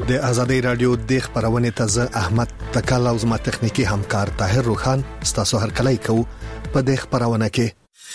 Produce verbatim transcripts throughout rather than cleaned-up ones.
د ازادي رادیو د خبرونه تازه احمد تکل او زما تخنیکی همکار طاهر روخان ستاسو هر کله کو په د خبرونه کې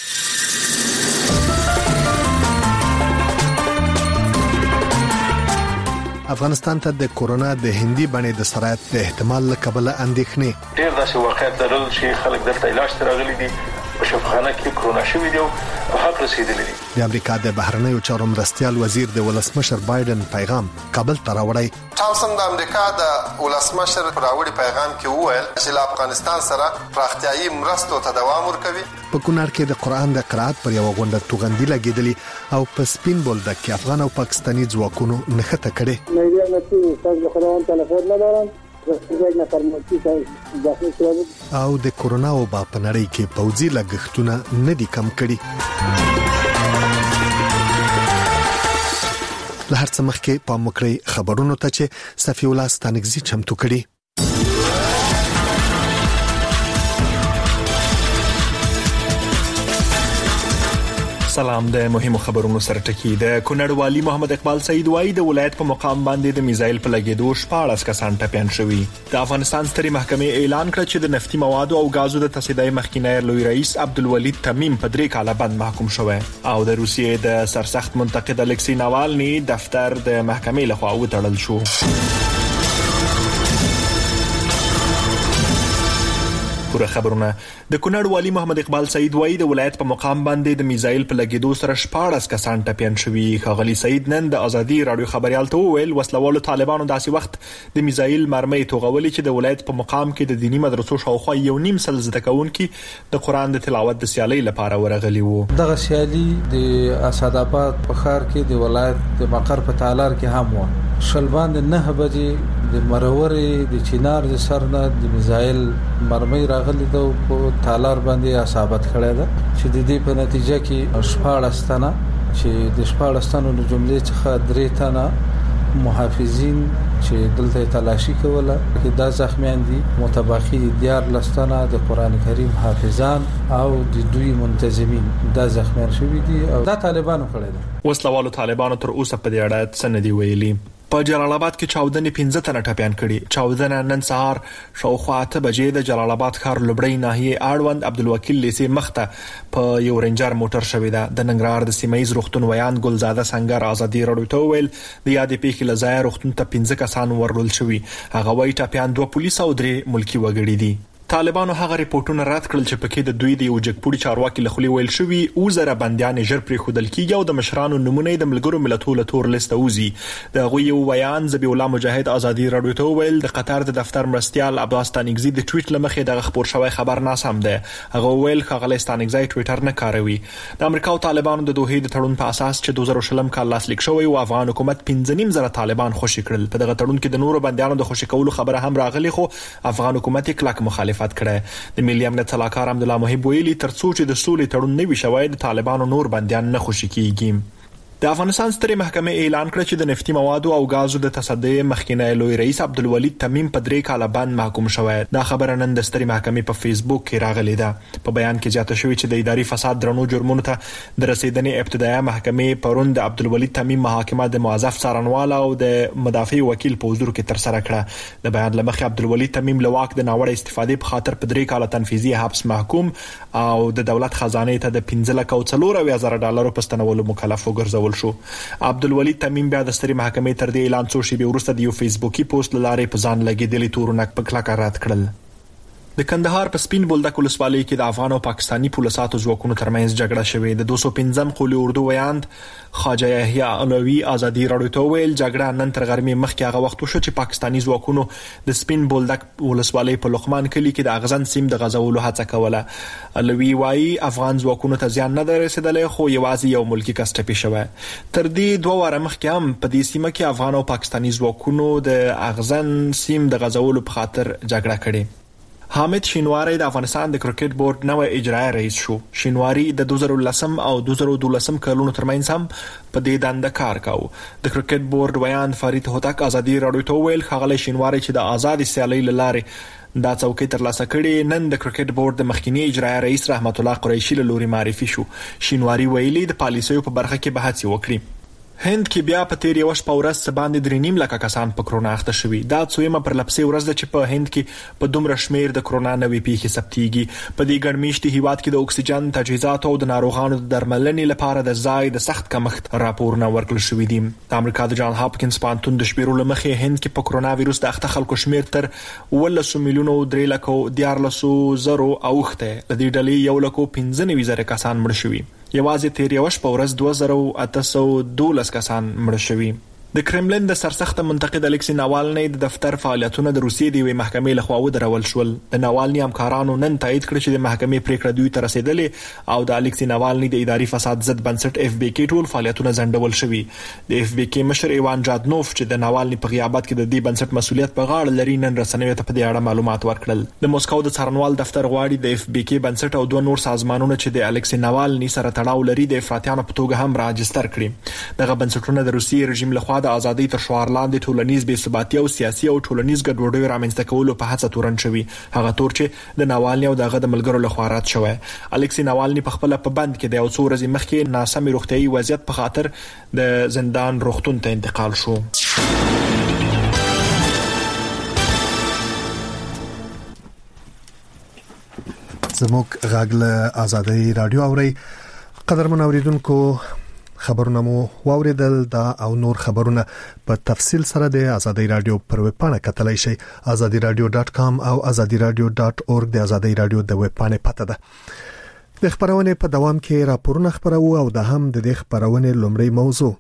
افغانستان ته د کورونا د هندي باندې د سرایت د احتمال لکبل اندېښنې ډېر داسې واقعیت لرل چې خلک دلته علاج تراغلي دي په شفاخانه کې کورونا شوی دی او حق رسیدلی دی. د امریکا د بهرنیو چارو مرستيال وزیر د ولسمشر بایدن پیغام کابل ته راوړی. تاسو د امریکا د ولسمشر راوړی پیغام کې وویل چې افغانستان سره پراختیايي مرستو ته دوام ورکوي. په کونړ کې د قران د قرات پر یو غونډه توغندي لګیدلی او په سپین بولدک کې افغان او پاکستاني ځواکونو نخته کړي. مې نه نشي تاسو خبرونه تلفون نه لرم. او د کورونا او با په نړۍ کې پوځي لګښتونه نه دي کم کړي. لهر څه مخکې په مکرې خبرونو ته چې صفی الله ستانګزي چمتو کړي. سلام. د مهمو خبرونو سره ټکی د کونړ والی محمد اقبال سعید وای د ولایت په مقام باندې د میزایل په لګیدو شپاړس کسان ټپيان شوي. د افغانستان ستري محکمې اعلان کړ چې د نفتي موادو او غازو د تصدیې مخکینی لوی رئیس عبدالولي تمیم په درې کاله بند محکوم شوی او د روسیې د سرسخت منتقد الکسی ناوالني دفتر د محکمې لخوا وټړل شو. پوره خبرونه. د کونړ والی محمد اقبال سعید وای د ولایت په مقام باندې د میزایل په لګیدو سره شپاړس کسان ټپيان شوي. خغلی سعید نن د ازادي رادیو خبريال ته ویل وسلوالو طالبانو داسې وخت د میزایل مرمۍ توغولي چې د ولایت په مقام کې د دینی مدرسو شاوخوا یو نیم سل زده کوونکي د قران د تلاوت د سیالي لپاره ورغلي وو. دغه سیالي د اسعدآباد په ښار کې د ولایت د مقر په تالار کې هم و. شلبان د نه بجې د مرورې د چینار د سرنه د میزایل مرمۍ راغلي د په تالار باندې اصابت کړی ده چې د دې په نتیجه کې شپاړس تنه چې د شپاړس تنو له جملې څخه درې تنه محافظین چې دلته تلاشي کوله چې دا زخمیان دي متباخي دیار لستانه د قران کریم حافظان او د دوی منتظمین دا زخمیان شوي دي او دا طالبانو کړی ده. وسلوالو طالبانو تر اوسه په دې اړه څه نه دی ویلي. په جلال آباد کې چاودنې پنځه تنه ټپيان کړي. چاودنه نن سهار شاوخوا اته بجې د جلال آباد ښار لوبړی ناحیه اړوند عبدالوکیل لیسې مخته په یو رنجر موټر شوې ده. د ننګرهار د سیمایي روغتون ویان ګلزاده سنگر ازادي رادیو ته ویل د یادې پیښې لزای روغتون ته پنځه کسان ورول شوي. هغه وایي ټپيان دوه پولیس او درې ملکی وګړي دي. طالبانو هغه ریپورتونه رد کړل چې پکې د دوی د یو جګپوړي چارواکي له خولي ویل شوی او زره بنديان ژر پرې خودل کیږي او د مشرانو نمونه د ملګرو ملتونو تور لیست اوزي. د غوي ویان ذبی الله مجاهد ازادي رادیو ته ویل د قطر د دفتر مرستيال عباس تانګزي د ټویټ لمخې د خبر شوی خبر ناسم ده. هغه ویل خغلی تانګزي ټویټر نه کاروي. د امریکا او طالبانو د دوه د تړون په اساس چې دوه زره شلم کال لاسلیک شوی او افغان حکومت پنځه نیم زره طالبان خوشی کړل. په دغه تړون کې د نورو بنديانو د خوشی کولو خبره هم راغلی خو افغان حکومت کلک مخالفت کړي. د ملي امنیت صلاحکار حمد الله محب ویلي ترڅو چې د سولې تړون نه وي شوی د طالبانو نور بنديان نه خوشی کیږي. د افغانستان ستري محکمې اعلان کړ چې د نفتي موادو او غازو د تصدیې مخکینی لوی رئیس عبدالولي تمیم په درې کاله بند محکوم شوی. دا خبره نن د ستري محکمې په فیسبوک کې راغلې ده. په بیان کې زیاته شوی چې د اداري فساد درنو جرمونو ته د رسیدنې ابتدایي محکمې پرون د عبدالولي تمیم محاکمه د موظف څارنوال او د مدافع وکیل په حضور کې تر سره کړه. د بیان لمخې عبدالولي تمیم له واک د ناوړه استفادې په خاطر په درې کاله تنفیذي حبس محکوم او د دولت خزانه ته د پنځه لک او څلور زره ډالر په ستنولو مکلف وګرځول شو. عبدالولي تمیم بیا د ستري محکمې تر دې اعلان څو شېبې وروسته د یو فیسبوکي پوسټ لاره په ځان لګیدلي تورونه په کلکه رد کړل. د کندهار په سپین بولدک ولسوالۍ کې د افغان او پاکستاني پولیسو ځواکونو ترمنځ جګړه شوې. د دوه سوه پنځم قولي اردو ویاند خواجه یحیی علوی ازادي رادیو ته ویل جګړه نن تر غرمې مخکې هغه وخت وشو چې پاکستاني ځواکونو د سپین بولدک ولسوالۍ په لقمان کلی کې د اغزن سیم د غزولو هڅه کوله. علوی وایي افغان ځواکونو ته ځان نه رسیدلی خو یوازې یو ملکی کس ټپي شوی. تر دې دوه واره مخکې هم په دې سیمه کې افغان او پاکستاني ځواکونو د اغزن سیم د غزولو په خاطر جګړه کړې. حامد شینواری د افغانستان د کرکټ بورډ نوې اجرایی رئیس شو. شینواری د دوه زره لسم او دوه زره دولسم کلونو ترمنځ هم په دې دنده کار کاوه. د کرکټ بورډ ویان فرید هوتک ازادي رادیو ته ویل خغلی شینواری چې د آزاد سیالي لاره دا څوکۍ ترلاسه کړي نن د کرکټ بورډ د مخکینی اجرایی رئیس رحمت الله قریشي له لوري معرفي شو. شینواری ویلي د پالیسیو په برخه کې به هڅې وکړي. هند کې بیا په تیر یو شپه ورځ باندې درې نیم لکه کسان په کرونا اخته شوي. دا څویمه پر لپسې ورځ ده چې په هند کې په دومره شمیر د کرونا نوې پیښې ثبتېږي. په دې ګڼمیشتي هیواد کې د اکسیجن تجهیزاتو او د ناروغانو د درملنې لپاره د ځای د سخت کمښت راپورونه ورکړل شوي دي. د امریکا د جان هاپکینز پوهنتون د شمیرو لمخې هند کې په کرونا وایروس د اخته خلکو شمیر تر ولس میلیونو درې لکو دیارلسو زرو اوخته. د دې ډلې یو لکو پنځه نوي زره کسان مړ شوي. یوازې تیر یو شپه ورځ دوه زره اته سوه دولس کسان مړ شوي. د کرملین د سرسخت منتقد الکسی ناوالنی د دفتر فعالیتونه د روسیې د یوې محکمې لخوا ودرول شول. د ناوالنی همکارانو نن تایید کړ چې د محکمې پریکړه دوی ته رسیدلې او د الکسی ناوالنی د اداري فساد ضد بنسټ اف بی کې ټول فعالیتونه ځنډول شوي. د اف بی کې مشر ایوان جادنوف چې د ناوالنی په غیابت کې د دې بنسټ مسولیت په غاړه لري نن رسنیو ته په دې اړه معلومات ورکړل. د مسکو د څارنوال دفتر غواړي د اف بی کې بنسټ او دوه نور سازمانونه چې د الکسی ناوالنی سره تړاو لري د افراطیانو په توګه هم راجستر کړي. دغه بنسټونه د روسیې رژیم لخوا د ازادۍ تر لاندې ټولنیز بې ثباتي او سیاسي او ټولنیز ګډوډي رامنځته کولو په هڅه تورن شوی. هغه تور چې د ناوالنی او دغه د ملګرو لخوا رات شوی. الکسی ناوالنی په خپل په بند کې د یو څو ورځې مخکې ناسمې روغتیايي وضعیت په خاطر د زندان روغتون ته انتقال شو. زموږ غاګله آزادۍ رادیو اوري. قدرمن اوریدونکو خبرونه مو واوریدل. دا او نور خبرونه په تفصیل سره د آزادۍ رادیو پر ویب پاڼه کتلای شئ azadi radio dot com او azadi radio dot org د آزادۍ رادیو د ویب پاڼې پته ده. د خبرونه په دوام کې راپورونه خبرو او د هم د خبرونه لومړی موضوع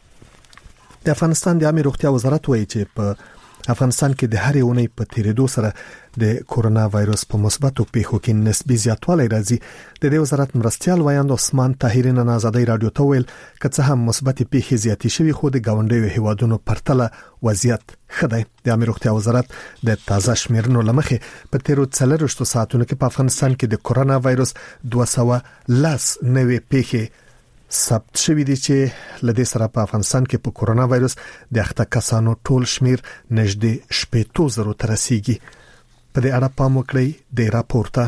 د افغانستان د عامه روغتیا وزارت وایي چې په افغانستان کې د هرې اونۍ په تیریدو سره د کورونا وایروس په مثبتو پیښو کې نسبي زیاتوالی راځي. د دې وزارت مرستيال وایند عثمان طاهری نن آزادۍ رادیو ته ویل چې څه هم مثبت پیښې زیاتې شوي خو د گاونډیو هیوادونو پرتله وضعیت ښه دی. د عامه روغتیا وزارت د تازه شمیرنو لمخې په تیرو څلرویشتو ساعتونو کې په افغانستان کې د کورونا وایروس دوه سوه لس نوې پیښې ثبت شوې دي چې لدې سره په افغانستان کې په کورونا وایروس د اخته کسانو ټول شمیر نږدې شپږ زره ته رسیدي. په دې اړه پام وکړئ د راپورته.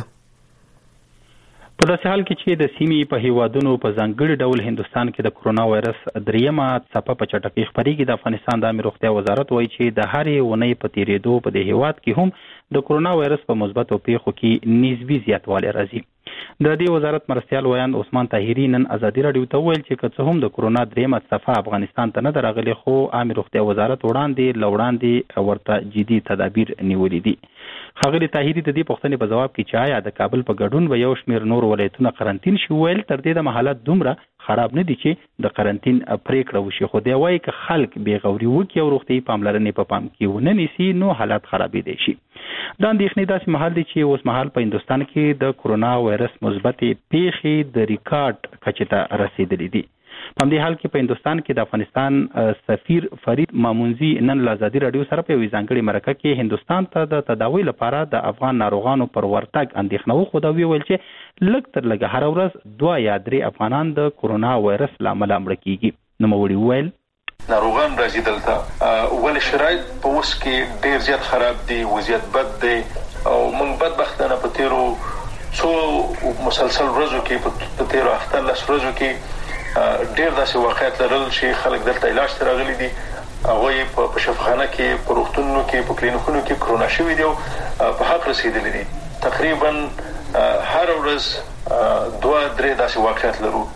په داسې حال کې چې د سیمې په هیوادونو په ځانګړي ډول هندستان کې د کورونا وایرس دریمه څپه په چټکۍ خپرېږي. د افغانستان د عامه روغتیا وزارت وایي چې د هرې اونۍ په تیریدو په دې هیواد کې هم د کورونا وایرس په مثبتو پیښو کې نسبي زیاتوالی راځي. د دې وزارت مرستيال وایند عثمان طاهری نن آزادۍ رادیو ته ویل چې که څه هم د کورونا دریمه څپه افغانستان ته نه راغلي خو عامه روغتیا وزارت وړاندې لوړاندې ورته جدي تدابیر نیولې دي. ښاغلي طاهری د دې پوښتنې په جواب کې چې آیا د کابل په ګډون به یو شمېر نور ولایتونه قرنطین شي ویل تر دې د حالت دومره خراب نه دي چې د قرنطین پریکړه وشي. خو دی وایي که خلک بې غوري وکړي او روغتیايي پاملرنې په پام کې ونه نیسي نو حالت خرابېدای شي. دا اندېښنې داسې مهال دي چې اوس مهال په هندوستان کې د کورونا وایرس مثبتې پیښې د ریکارډ کچې ته رسیدلې دي. په دې حال کې په هندوستان کې د افغانستان سفیر فرید مامونزي نن له آزادۍ رادیو سره په ځانګړي مرکه کې هندوستان ته د تداوی لپاره د افغان ناروغانو پر ورتګ اندېښنه وښوده. ویل چې لږ تر لږه هر ورځ دوه یا درې افغانان د کورونا وایرس له امله مړه کیږي. نوموړي وویل ناروغان راځي دلته ولې شرایط په اوس کې ډیر زیات خراب دي، وضعیت بد دی او موږ بدبختانه په تیرو څو مسلسل ورځو کې په تیرو هفته لس ورځو کې ډیر داسې واقعیت لرل چې خلک دلته علاج ته راغلي دي. هغوی په شفاخانه کې، په روغتونونو کې، په کلینیکونو کې کرونا شوي دي او په حق رسیدلي دي. تقریبا هر ورځ دوه درې داسې واقعیت لرو.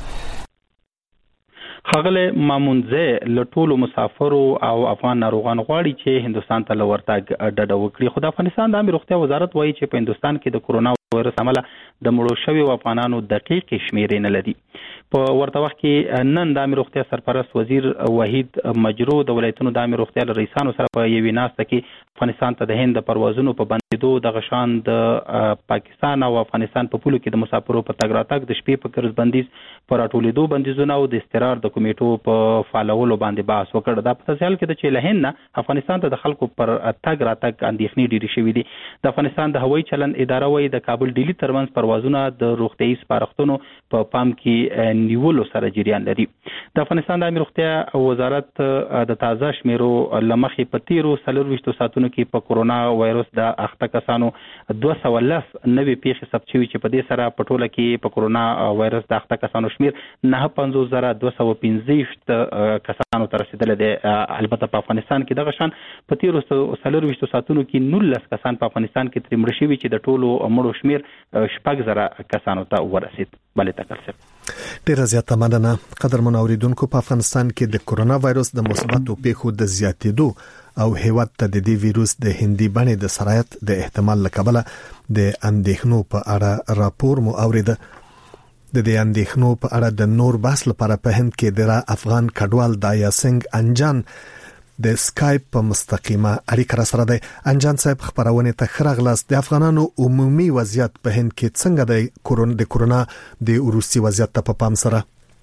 ښاغلی مامونزه له ټولو مسافرو او افغان ناروغانو غواړي چې هندوستان ته له ورتګ ډډه وکړي. خو د افغانستان د عامه روغتیا وزارت وایي چې په هندوستان کې د کورونا وایرس عمله د مړو شویو افغانانو دقیقې شمیرې نه لري. په ورته وخت کې نن د عامه روغتیا سرپرست وزیر وحید مجرو د ولایتونو د عامه روغتیا رئیسانو سره په یوې ناسته کې افغانستان ته د هند د پروازونو په بندېدو د غشان د پاکستان او افغانستان په پولو کې د مسافرو په تګ راتګ د شپې په کرز بندیز پر راټولېدو بندیزونه او د استقرار د کمیټو په فعالولو باندې بحث وکړ. دا په تسهیل کې د چې له هند نه افغانستان ته د خلکو پر تګ راتګ اندېښنې ډېرې شوې دي. د افغانستان د هوایي چلند اداره وایي د کابل ډیلی ترمنځ پروازونه د روغتیايي سپارښتنو په پام کې نیولو سره جریان لري. د افغانستان د روغتیا وزارت د تازه شمیرو لمخې په تیرو څلور ویشتو ساعتونو کې په کورونا وایرس د اخته کسانو دوه سوه لس نوي پیښې ثبت شوي چې په دې سره په ټوله کې په کورونا وایرس د اخته کسانو شمیر نه پنځوس زره دوه سوه پنځه ویشت کسانو ته رسیدلی دی. البته په افغانستان کې دغه شان په تیرو څلور ویشتو ساعتونو کې نولس کسان په افغانستان کې ترې مړه شوي چې د ټولو مړو شمیر شپږ زره کسانو ته ورسید. بلې تکرسب ډیره زیاته مننه. قدرمن اوریدونکو، په افغانستان کې د کورونا وایرس د مثبتو پیښو د زیاتېدو او هیواد ته د دې ویروس د هندي بڼې د سرایت د احتمال لکبله د اندېښنو په اړه راپور مو اوریده. د دې اندېښنو په اړه د نور بحث لپاره په هند کې د افغان کډوال دایا سنگ انجان د سکایپ په مستقیمه اړیکه را سره دی. انجان صاحب، خبرونه ته خراغلاس. د افغانانو عمومي وضعیت په هند کې څنګه دی کورونا د کورونا د وروستي وضعیت ته په پام سره؟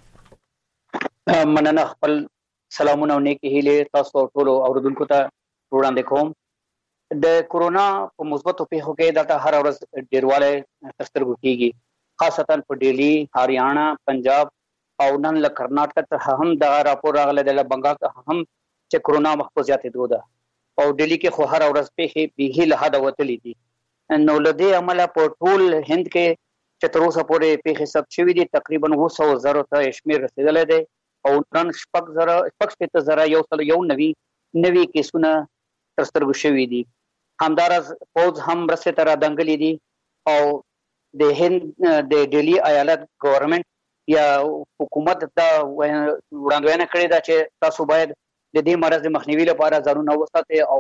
مننه. خپل سلامونه او نیکی هیله تاسو ټول اوریدونکو ته وړاندې کوم. د کورونا په مثبتو پیښو کې دلته هر ورځ ډیرواله تر سترګو کیږي، خاصتا په ډیلی، هریانه، پنجاب او نن له کرناټک ته هم د راپور راغلی د بنگال ته هم چې کورونا مخ زیاتېدو ده او ډیلی کې خو هر ورځ پیښې به له حده وتلې دي. نو له دې عمله په ټول هند کې چې تر اوسه پورې پیښې ثبت شوي دي تقریبا اوه سوه زره ته شمیر رسیدلی دی او نن شپږ زره شپږ شپېته زره یو سل یو نوي نوي کیسونه تر سترګو شوي دي. همداراز پوځ هم مرستې ته رادنګلي دي او د هند د ډیلی ایالت ګورنمنت یا حکومت دا وړاندوینه کړې ده چې تاسو باید د دې مرض د مخنیوي لپاره ځانونه وساتئ او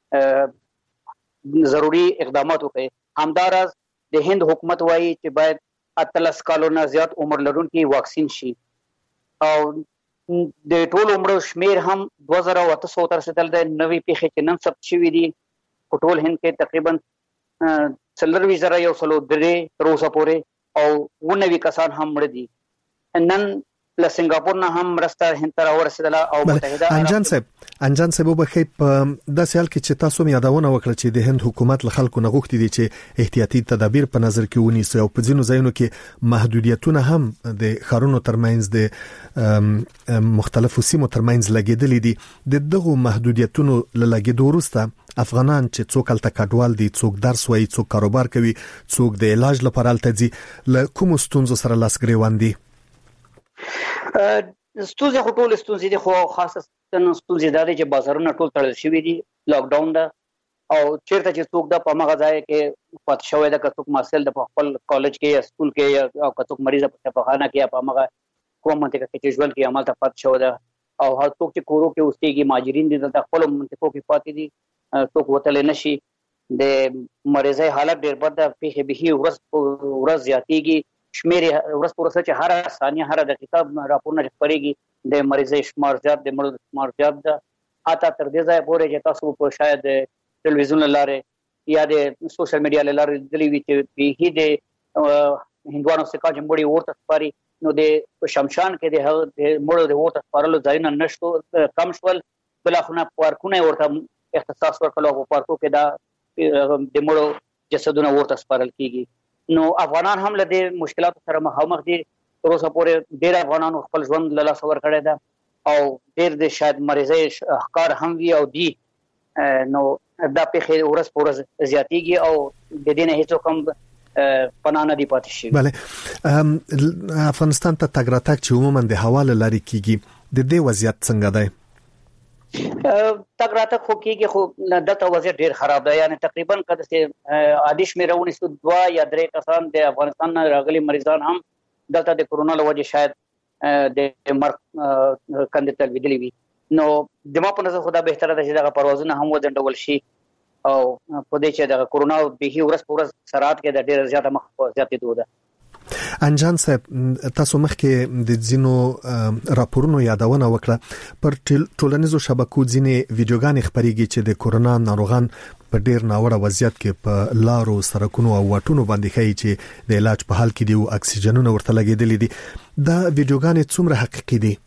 ضروري اقدامات وکړئ. همداراز د هند حکومت وایي چې باید اتلس کالو نه زیات عمر لرونکي واکسین شي او د ټول عمر شمیر هم دوه زره اته سوه ته رسیدلی دی. نوې پیښې چې نن ثبت شوي دي په ټول هند کې تقریبا څلرویشت زره یو سل درې تر اوسه پورې او اووه نوي کسان هم مړه دي. نن له سنگاپور نه هم مرسته هند ته راورسېدله او متحده انجان صاحب انجان صاحب وبخښئ، په داسې حال کې چې تاسو مې یادونه وکړه چې د هند حکومت له خلکو نه غوښتي دي چې احتیاطي تدابیر په نظر کې ونیسي او په ځینو ځایونو کې محدودیتونه هم د ښارونو ترمنځ د مختلفو سیمو ترمنځ لګېدلي دي. د دغو محدودیتونو له لګېدو وروسته افغانان چې څوک هلته کډوال دي، څوک درس وایي، څوک کاروبار کوي، څوک د علاج لپاره هلته ځي، له کومو ستونزو سره لاس ګریوان دي؟ ستونزې خو ټول ستونزې دي، خو خاصه ستونزې دا دي چې بازارونه ټول تړل شوي دي، لاک ډاون ده او چیرته چې څوک د په مغه ځای کې پات شوی ده، که څوک محصل د خپل کالج کې یا سکول کې او که څوک مریض په شفاخانه کې یا په مغه کوم منطقه کې چې ژوند کې عمل ته پات شوی ده او هر څوک چې کورو کې اوسېږي ماجرین دي د خپل منطقو کې پاتې دي، څوک وتلی نشي. د مریضۍ حالت ډېر بد ده، پیښې به ورځ ورځ زیاتېږي، شمیر ورځ په ورځ چې هر ثانیه هر دقیقه راپورونه خپرېږي د مریضۍ شمار زیات د مړو شمار زیات ده. حتی تر دې ځایه پورې چې تاسو په شاید ټلویزیون له لارې یا د سوشل میډیا له لارې لیدلي وي چې بیخي د هندوانو څخه چې مړي ورته سپاري، نو د شمشان کې د مړو د ورته سپارلو ځایونه نشته، کم شول. بلاخره پارکونه ورته اختصاص ورکړل او په پارکو کې دا د مړو جسدونه ورته سپارل کیږي. نو افغانان هم له دې مشکلاتو سره مخامخ دي. تر اوسه پورې ډېر افغانانو خپل ژوند له لاسه ورکړی ده او ډېر د شاید مریضۍ ښکار هم وي او دي. نو دا پیښې ورځ په ورځ زیاتېږي او د دې نه هېڅوک هم پناه نه دي پاتې شوي. بله، افغانستان ته تګ راتګ چې عموما د هوا له لارې کېږي، د دې وضعیت څنګه دی؟ تګ راتګ خو کېږي، خو دلته وضعیت ډېر خراب دی. یعنې تقریبا که داسې عادي شمېره ونیسو، دوه یا درې کسان د افغانستان نه راغلي مریضان هم دلته د کورونا له وجې شاید د مرګ کندې ته لوېدلي وي. نو زما په نظر خو دا بهتره ده چې دغه پروازونه هم وځنډول شي او په دې چې دغه کورونا بیخي ورځ په ورځ سرعت کې د ډېره زیاته مخ په زیاتېدو ده. انجان صاحب، تاسو مخکې د ځینو راپورونو یادونه وکړه، پر ټولنیزو شبکو ځینې ویډیوګانې خپرېږي چې د کورونا ناروغان په ډېر ناوړه وضعیت کې په لارو، سرکونو او واټونو باندې ښیي چې د علاج په حال کې دي او اکسیجنونه ورته لګېدلي دي. دا ویډیوګانې څومره حقیقي دي؟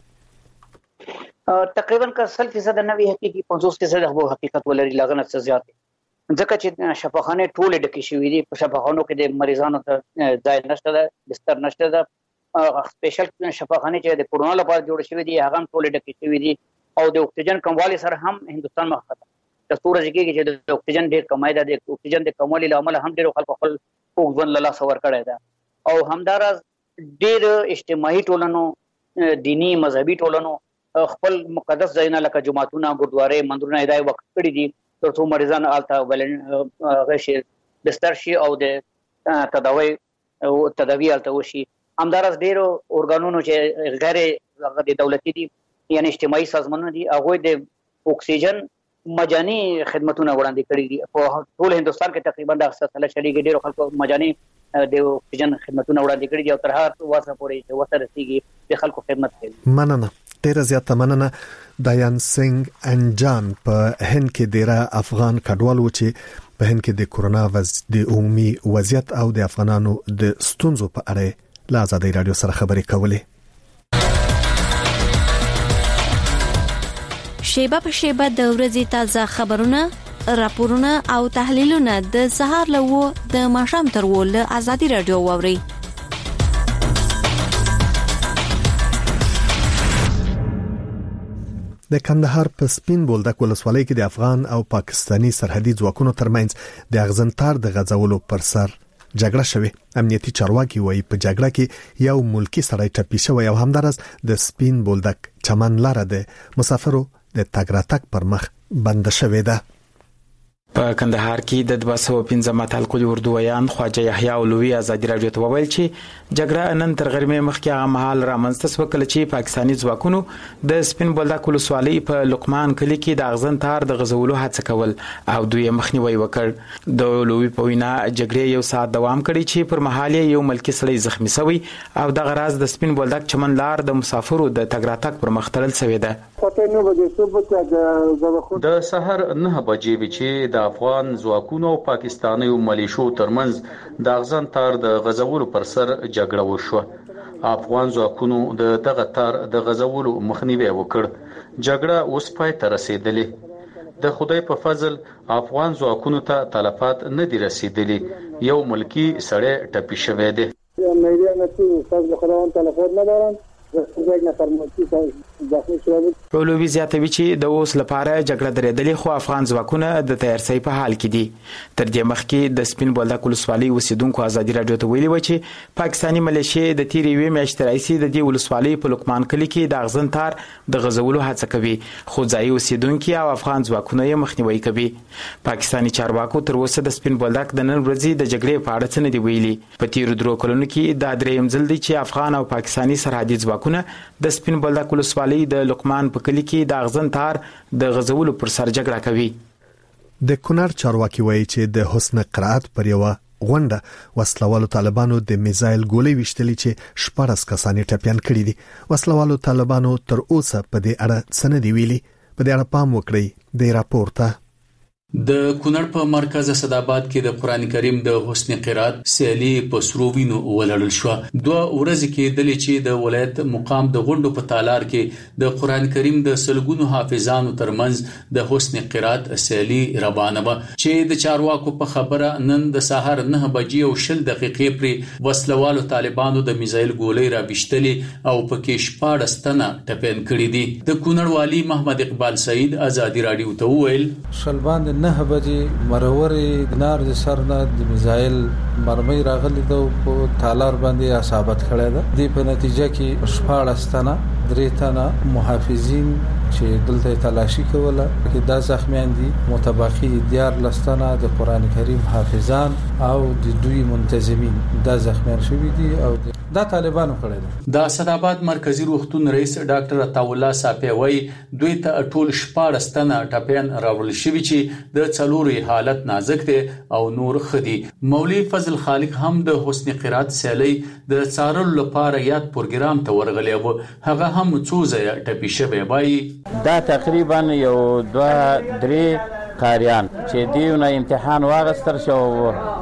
تقریبا که سل فیصد نه وي حقیقي، پنځوس فیصد هغه حقیقت ولري، لا نه څه زیات. ځکه چې شفاخانې ټولې ډکې شوې دي، په شفاخانو کې د مریضانو ته ځای نشته ده، بستر نشته ده سپیشل شفاخانه چې د کورونا لپاره جوړ شوی دی هغه ټول ډکې شوی دي او د اکسیجن کموالي سره هم هندستان مخ ته د ستوري کې چې د اکسیجن ډېر کمای ده د اکسیجن د کموالي لامل هم ډېر خلکو خپل اوږدون له لاس ور کړی ده او همدارس ډېر اجتماعي ټولنو دینی مذهبي ټولنو خپل مقدس ځایونه لکه جماعتونه ګردوارې مندرونه هدايه وقف کړي دي ترڅو مریضان آلته ولن غشي بستر شي او د تداوی او تداوی آلته وشي همدارس ډېر اورګانونو چې غیر د دولتي دي یعنی اجتماعي سازمانونه دي هغه د اکسیجن مجاني خدمتونه وړاندې کړي دي په ټول هندستان کې تقریبا د احساسله چلیږي ډېر خلکو مجاني د اکسیجن خدمتونه وړاندې کړي دي او تر هغه واسه پورې چې وسه رسیږي د خلکو خدمت کوي. مننه ډېر زیاته مننه. دایان سنگ انجان په هند کې ډېر افغان کډوال و چې په هند کې د کورونا وز د عمومي وضعیت او د افغانانو د ستونزو په اړه له آزادۍ رادیو سره خبرې کولې. شیبه په شیبه د ورځې تازه خبرونه، راپورونه او تحلیلونه د سهار له و د ماښام تر و له آزادۍ رادیو واوري. د کندهار په سپین بولدک ولسوالۍ کې د افغان او پاکستانی سرحدي ځواکونو ترمنځ د اغزنتار د غځولو پر سر جګړه شوه. امنیتي چارواکي وایي په جګړه کې یو ملکی سړی ټپي شوی او همدارس د سپین بولدک چمن لاره د مسافرو د تګ راتګ پر مخ بند شوې ده. په کندهار کې د دوه سوه پنځه متل کلی اردویان خواجه یحیی اولوی آزادۍ رادیو ته وویل چې جګړه نن تر غرمې مخکې هغه مهال رامنځته شوه کله چې پاکستاني ځواکونو د سپین بولدک ولسوالۍ په لقمان کلي کې د اغزنتار د غځولو هڅه کول او دوی مخنیوي وکړ. د اولوی په وینا جګړې یو ساعت دوام کړی چې پر مهال یو ملکی سړی زخمی شوی او د غراز د سپین بولدک چمن لار د مسافرو د تګ راتګ پر مخ تړل شوی ده. د سحر نه بجې چې د افغان ځواکونو او پاکستاني ملیشو ترمنځ د اغزنتار د غزولو پر سر جګړه وشوه. افغان ځواکونو د دغه تار د غزولو مخنیوي وکړ. جګړه اوس پای ته رسیدلې. د خدای په فضل افغان ځواکونو ته تلفات نه دي رسیدلې. یو ملکی سړی ټپي شوی دی. اولوی زیاتوي چې د اوس لپاره جګړه درېدلې خو افغان ځواکونه د تیارسۍ په حال کې دي. تر دې مخکې د سپین بولدک ولسوالۍ اوسیدونکو آزادۍ رادیو ته ویلي و چې پاکستاني ملیشې د تیرې یوې میاشتې راهیسې د دې ولسوالۍ په لقمان کلي کې د اغزنتار د غځولو هڅه کوي خو ځایي اوسیدونکي او افغان ځواکونه یې مخنیوي کوي. پاکستاني چارواکو تر اوسه د سپین بولدک د نن ورځې د جګړې په اړه څه نه دي ویلي. په تیرو درو کلونو کې دا درېیم ځل دی چې افغان او پاکستاني سرحدي ځواکونه د سپین بولدک ولسوالۍ د لقمان په کلی کې د اغزنتار د غزولو پر سر جګړه کوي. د کونړ چارواکي وایي چې د حسن قرات پر یو غونډه وسلوالو طالبانو د میزایل ګولۍ وشتلې چې شپږ کسان ټپيان کړي دي. وسلوالو طالبانو تر اوسه په دې اړه څه نه دی ویلي. په دې اړه پام وکړئ د راپورته. د کونړ په مرکز اسداباد کې د قران کریم د حسن قرات سیالي په سرووینو ولړل شو. دوه ورځې کې د لچې د ولایت مقام د غونډو په تالار کې د قران کریم د سلګونو حافظانو ترمنځ د حسن قرات سیالي روانه و چې د چارواکو په خبره نن د سحر نه بجې او شل دقیقې پر وسلوالو طالبانو د میزایل ګولۍ را بشتلې او پکې شپږ ستنه ټپین کړي دي. د کونړ والی محمد اقبال سعید آزادۍ رادیو ته وویل شلبان نه بجې مرورې دینار د سرنه د میزایل مرمۍ راغلي ده په تالار باندې اصابت کړی ده. د په نتیجه کې شپږ ستنه درې تنه محافظین چې دلته تلاشي کوله کې دا زخمیان دي متباقي دیار لستنه د قران کریم حافظان او د دوی منتظمین دا زخمیان شوي دي او دا طالبانو کړی ده. د اسداباد مرکزی روغتون رئیس ډاکټر عطاءالله صافی وایي دوی ته ټول شپږ ستنه ټپيان راول شوي چې د څلوري حالت نازک دي او نور خدي. مولوی فضل خالق هم د حسن قرات سیالي د څارلو لپاره یاد پروګرام ته ورغلی و. هغه هم څو ځای ټپي شوی وایي دا تقریبا یو دوه درې قاریان چې دیونه امتحان واغستر شو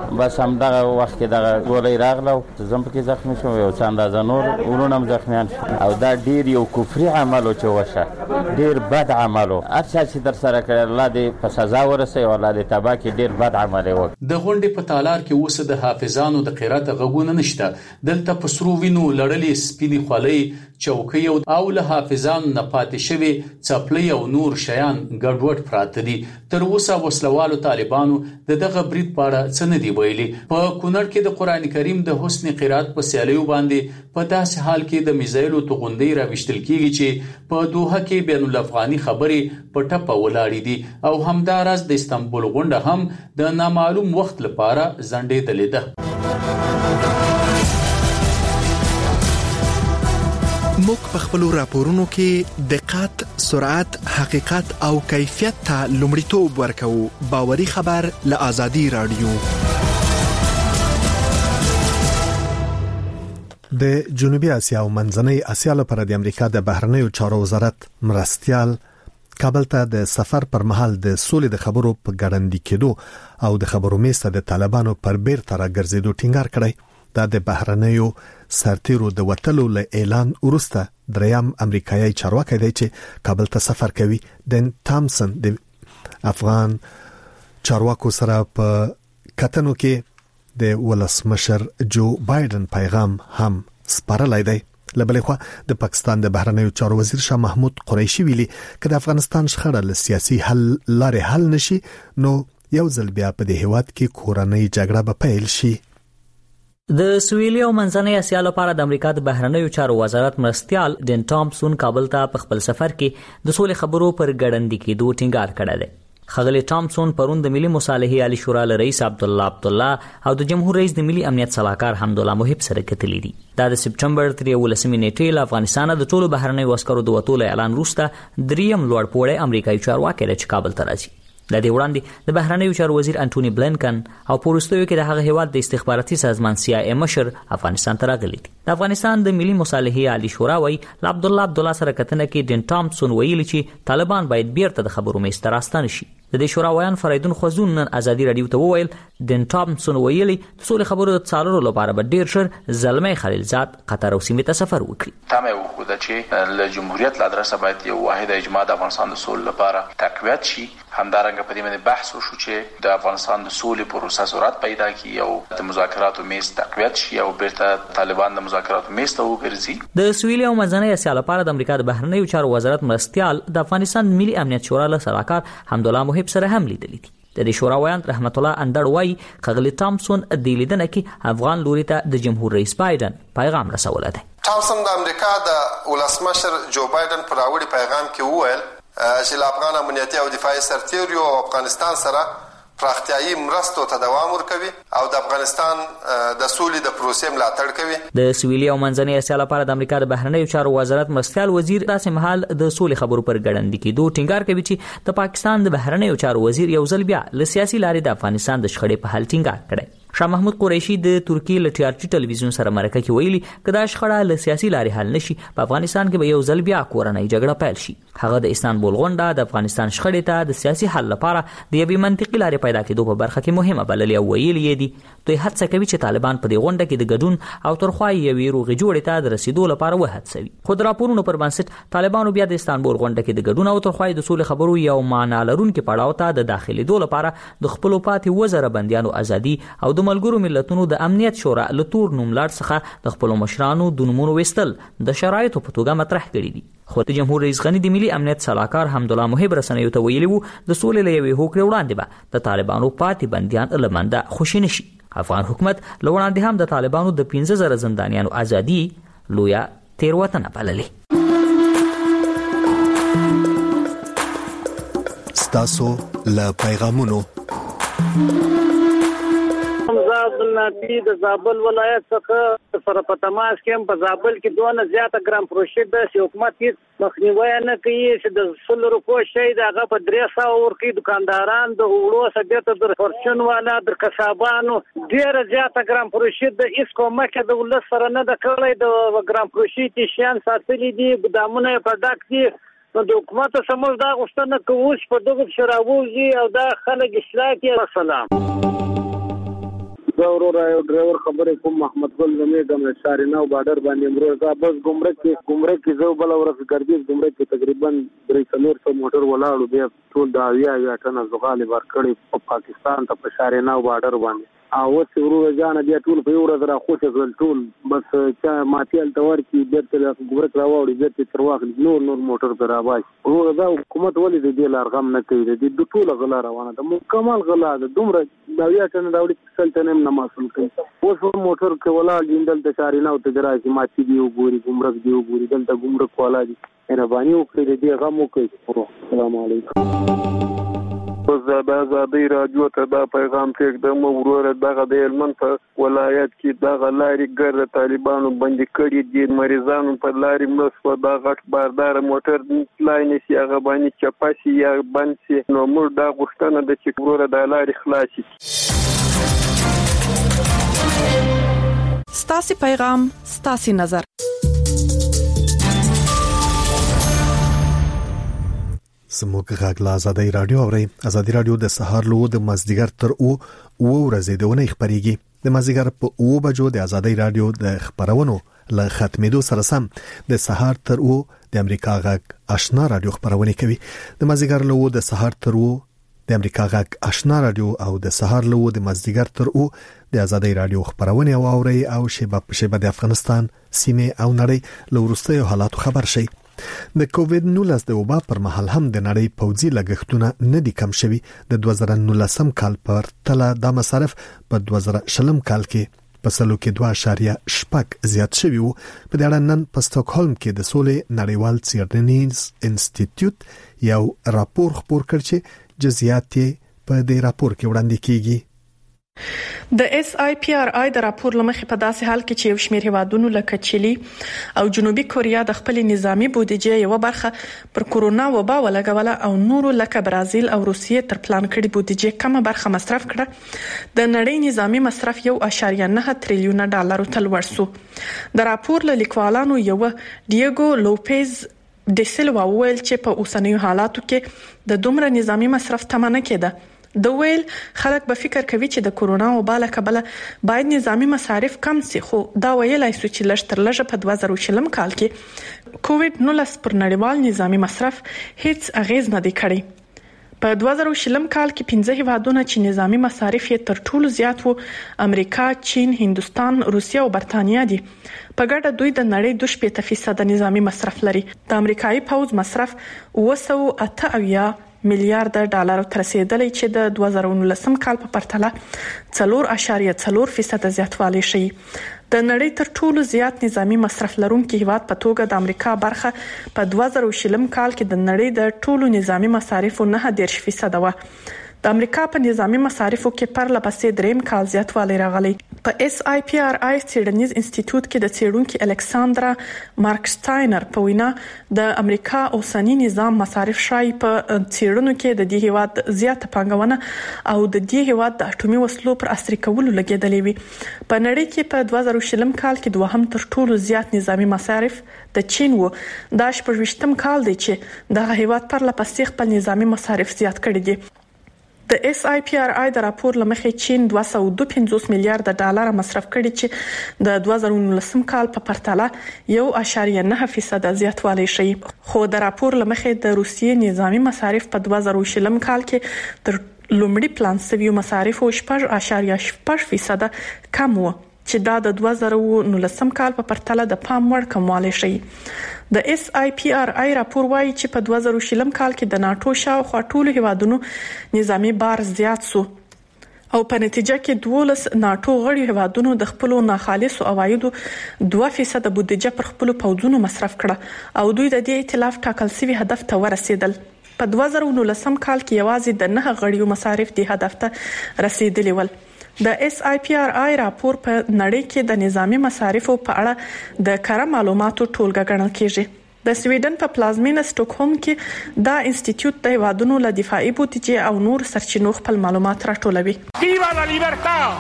بس هم دغه وخت کې دغه ګولۍ راغله زم پکې زخمی شوم یو څه اندازه نور ورونه هم زخمیان او دا ډیر یو کفري عمل چې وشه ډیر بد عمل هر څه چې در سره کړی الله دې په سزا ورسوي او الله دې تباه کړي ډیر بد عمل یې وکړ. د غونډې په تالار کې اوس د حافظانو د قرات غږونه نشته. دلته په سرو وینو لړلې سپینې خولۍ چوکۍ او له حافظانو نه پاتې شوی څپلۍ او نور شیان ګډوډ پراته دي. تر اوسه وسلوالو طالبانو د دغه برید په اړه څه نه دی ویلي. په کونړ کې د قران کریم د حسن قرات په سیالیو باندې په داسې حال کې د میزایلو توغندې راوښتل کیږي چې په دوحه کې بین الافغاني خبرې په ټپه ولاړې دي او همداراز د استانبول غونډه هم د نامعلوم وخت لپاره ځنډېدلې ده. موږ په خپل راپورونو کې دقت، سرعت، حقیقت او کیفیت ته لومړیتوب ورکوو. باوري خبر له آزادي رادیو. د جنوبي اسیا او منځنۍ اسیا لپاره د امریکا د بهرنیو چارو وزارت مرستيال کابل ته د سفر پر مهال د سولې د خبرو په ګړندې کېدو او د خبرو میسته د طالبانو پر بیرته راګرځېدو ټینګار کړی. دا د بهرنیو سرتیرو د وټلو له اعلان وروسته دریم امریکایي چارواکي دی چې کابل ته سفر کوي. دن تامسن د افغان چارواکو سره په کتنو کې د ولسمشر جو بایدن پیغام هم سپارلای دی. لبلې خو د پاکستان د بهرنیو چارو وزیر شاه محمود قریشي ویلي چې د افغانستان شخړه له سیاسي حل لارې حل نشي نو یو ځل بیا په دې هیواد کې کورنۍ جګړه به پیل شي. د سویلي او منځنۍ اسیا لپاره د امریکا د بهرنیو چارو وزارت مرستيال ډین ټامسون کابل ته په خپل سفر کې د سولې خبرو پر ګړندې کېدو ټینګار کړی دی. خغلی ټامسون پرون د ملي مصالحې عالی شورا له رئیس عبد الله عبد الله او د جمهور رئیس د ملي امنیت صلاحکار حمدالله محب سره کتلې دي. دا د سپټمبر تر یولسمې نیټې له افغانستان د ټولو بهرنیو عسکرو د وټولو اعلان وروسته دریم لوړ پوړی امریکایي چارواکي چې کابل ته راځي. د دې وړاندې د بهرنیو چارو وزیر انټونی بلینکن او پولیسو کې د هغه هیواد د استخباراتي سازمان سی آی ای مشر افغانستان ته راغلي دي. د افغانستان د ملي مصالحې عالی شورا وای عبد الله عبد الله سره کتنه کې ډین ټامسون ویلي چې طالبان باید بیرته د خبرو میسته راستانه شي. د دې شورا وایان فریدون خوزون نن آزادي رادیو ته وویل ډین ټامسون ویلي د سولې خبرو د څارلو لپاره به ډیر شر زلمي خلیلزاد قطر او سیمې ته سفر وکړي. تمه وکړه چې له جمهوریت له ادرسه باید یو واحد اجماع د افغانستان د سولې لپاره تقویت شي. همدارنګه په دې باندې بحث وشو چې د افغانستان د سولې پروسه سرعت پیدا کړي او د مذاکراتو میز تقویت شي او بیرته طالبان د مذاکراتو میز ته وګرځي. د سویلي او منځنۍ اسیا لپاره د امریکا د بهرنیو چارو وزارت مرستيال د افغانستان ملي امنیت شورا له سلاکار حمدالله محب سره هم لیدلې دي. د دې شورا وایان رحمت الله اندړ وای خغلی ټامسون د لیدنه کې افغان لوري ته د جمهور رئیس بایدن پیغام رسول دی. ټامسون د امریکا د ولسمشر جو بایدن پر راوړي پیغام کې وویل چې له افغان امنیتي او دفاعي سرتیرو او افغانستان سره پراختیايي مرستو ته دوام ورکوي او د افغانستان د سولې د پروسې ملاتړ کوي. د سویلي او منځنۍ اسیا لپاره د امریکا د بهرنیو چارو وزارت مرستيال وزیر داسې مهال د سولې خبرو پر ګړندې کېدو ټینګار کوي چې د پاکستان د بهرنیو چارو وزیر یو ځل بیا له سیاسي لارې د افغانستان د شخړې په حل ټینګار کړی. شاه محمود قریشي د ترکیې له ټي آر ټي ټلویزیون سره مرکه کې ویلي کدا شخړه له سیاسي لارې حل نشي په افغانستان کې به یو ځل بیا کورنۍ جګړه پیل شي. هغه د استانبول غونډه د افغانستان شخړې ته د سیاسي حل لپاره د یوې منطقي لارې پیدا کېدو په برخه کې مهمه بللې او ویلي دي دوی هڅه کوي چې طالبان په دې غونډه کې د ګډون او ترخوای یوې روغې جوړې ته د رسیدو لپاره وهڅوي. خو د راپورونو پر بنسټ طالبانو بیا د استانبول غونډه کې د ګډون او ترخوای د سولې خبرو یو معنا لرونکي پړاو ته د داخليدو لپاره د خپل پاتې وزره بنديانو ازادي او د ملګرو ملتونو د امنیت شورا له تور نوملړ څخه د خپل مشرانو د نومونو وستل د شرایطو په توګه مطرح کړي دي. خو د جمهور رئیس غنی د ملي امنیت صلاحکار حمدالله محب رسنیو ته ویلي وو د سولې له یوې هوکړې وړاندې به د طالبانو پاتې بنديان لمنده خوشي نشي. افغان حکومت له وړاندې هم د طالبانو د پنځه زره زندانیانو ازادي لویا تیروتنه بللې. ستاسو له پیغامونو ناپی د زابل ولایت څخه سره په تماس کې په زابل کې دونه زیاته ګرام پروشید د حکومت هیڅ مخنیوي نه کوي چې د سل روپو شي دغه په درې سوه ورکي دکانداران د وړو سبيته د فرشن والا د کسابانو ډیر زیاته ګرام پروشید د اس کومه د ولس سره نه د کړی د ګرام پروشید شیان ساتلي دي ګدامونه په ډک دي. نو د حکومت سمول دا غوښتنه کوي چې په دغه شراووزي او دا خلک اصلاح کوي. السلام زه ورور یو ډرایور خبرې کوم محمد ګل زمې د شارینو بارډر باندې امروز بس ګمرک کې ګمرک کې زه بل ورځ ګرځي ګمرک کې تقریبا درې څلور سو موټر ولاړو بیا ټول دا یا یا ټنه زغالي ورکړي په پاکستان ته په شارینو بارډر باندې او څو ورور ځان بیا ټول په یو ورځ را خوشې ول ټول بس چې ماتیل تور کې بیرته ګمرک راوړي بیرته تر واخل نور نور موټر درابای ورور دا حکومت ولې دې لارغم نه کوي دې د ټول غلا روانه ده مکمل غلا ده دومره دا یا ټنه راوړي څلته نه مسول کوي اوس موټر کې ولا جندل د شارینو ته درایي ماتي دی وګوري ګمرک دی وګوري دلته ګمرک والا دي مهرباني وکړئ دې غم وکړئ السلام علیکم زه د آزادۍ راډیو ته دا پیغام پرېږدم وروره دغه د هلمند په ولایت کې دغه لارې ګرد طالبانو بندي کړي دي مریضانو په لارې مړه شوه دا غټ بارداره موټر تلای نه شي هغه باندې چپه شي یا بند شي نو موږ دا غوښتنه ده چې وروره دا لارې خلاصې شي. ستاسې پیغام ستاسې نظر. سموږ غږ له آزادۍ رادیو اوري. آزادۍ رادیو د سهار لو د مازدیګر تر او او ورځې د ونه خبريږي. د مازدیګر په او بجو د آزادۍ رادیو د خبرونو له ختمېدو سره سم د سهار تر او د امریکا غږ آشنا رادیو خبرونه کوي. د مازدیګر لو د سهار تر او د امریکا غږ آشنا رادیو او د سهار لو د مازدیګر تر او د آزادۍ رادیو خبرونه اوري او شیبه په شیبه د افغانستان سیمه او نړۍ له وروستیو حالاتو خبر شي. د کووډ نولس د وبا پر مهال هم د نړۍ پوځي لګښتونه نه دي کم شوي. د دوه زره نولس کال پر تله د مصارف په دوه زره شل کال کې په سلو کې دوه اعشاریه شپږ زیات شوي وو. په دې اړه نن په سټاکهولم کې د سولې نړیوال څېړنیز انسټیټیوټ یو راپور خپور کړ چې جزئیات په دې راپور کې وړاندې کیږي. د اس آی پی آر آی د راپور لمخې په داسې حال کې چې یو شمېر هیوادونو لکه چيلي او جنوبي کوریا د خپل نظامی بودیجه یو برخه پر کورونا وبا ولګوله او نورو لکه برازیل او روسیې تر پلان کړي بودیجه کمه برخه مصرف کړه. د نړۍ نظامی مصرف یو اعشاریه نه تریلیون ډالر ته لوړ شو. د راپور له لیکوالانو یو ډیګو لوپیز د سیلوا ویل چې په اوسنیو حالاتو کې د دومره نظامی مصرف تمنه کېده. د ویل خلک به فکر کوي چې د کورونا وبا له کبله باید نظامی مصارف کم سي خو دا ویلای سو چې لږ تر لږه په دوه زره شل کال کې کووډ نولس پر نړیوال نظامی مصرف هیڅ اغیز نه دی کړی. په دوه زره شل کال کې پنځه هیوادونه چې نظامی مصارف یې تر ټولو زیات وو امریکا، چین، هندستان، روسیه او برتانیا دي. په ګډه دوی د نړۍ دوه شپږ فیصد نظامی مصرف لري. د امریکایي پوځ مصرف اوه سوه اته اویا میلیارډ ډالر تر رسیدلی چې د دوه زره نولس کال په پرتله څلور اعشاریه څلور فیصد زیاتوالی شي. د نړۍ تر ټولو زیات نظامی مصرف لرونکي هیواد په توګه د امریکا برخه په دوه زره شل کال کې د نړۍ د ټولو نظامی مصارفو نه دېرش فیصد و. د امریکا په نظامی مصارفو کې پرله پسې دریم کال زیاتوالی راغلی. په اس آی پی آر آی څېړنیز انسټیټیوټ کې د څېړونکو الکساندرا مارکسټاینر په وینا د امریکا اوسنی نظام مصارف شای په څېړنو کې د دې هیواد زیاته پانګونه او د دې هیواد د اټومي وسلو پر عصري کولو لګیدلې وي. په نړۍ کې په دوه زره شل کال کې دوهم تر ټولو زیات نظامی مصارف د چین وو. دا شپږ کال دی چې د هیواد پرله پسې خپل نظامی مصارف زیات کړي دي. د اس آی پی آر آی د راپور لمخې چین دوه سوه دوه پنځوس میلیارډ ډالر مصرف کړي چې د دوه زره نولس کال په پرتله یو اعشاریه نه فیصد زیاتوالی شي. خو د راپور لمخې د روسیې نظامی مصارف په دوه زره شل کال کې تر لومړي پلان سوي مصارف او شپږ اعشاریه شپږ فیصد کم وو چې دا د دوه زره نولس کال په پرتله د پام وړ کموالی شي. د اس آی پی آر آی راپور وايي چې په دوه زره شل کال کې د ناتو شاوخوا ټولو هیوادونو نظامی بار زیات سو او په نتیجه کې دولس ناتو غړي هیوادونو د خپل ناخالصو عوایدو دوه فیصد بودیجه پر خپل پوځونو مصرف کړه او دوی د دې ائتلاف ټاکل شوی هدف ته ورسېدل. په دوه زره نولس کال کې یوازې د نه غړیو مصارف دی هدف ته رسیدلی ول. د اس آی پی آر آی راپور په نړۍ کې د نظامی مصارفو په اړه د کره معلوماتو ټولګه ګڼل کیږي. د سویډن په پلازمینه سټاکهولم کې دا انسټیټیوټ د هیوادونو له دفاعي بودیجه او نور سرچینو خپل معلومات راټولوي. ویوا لا لیبرتا!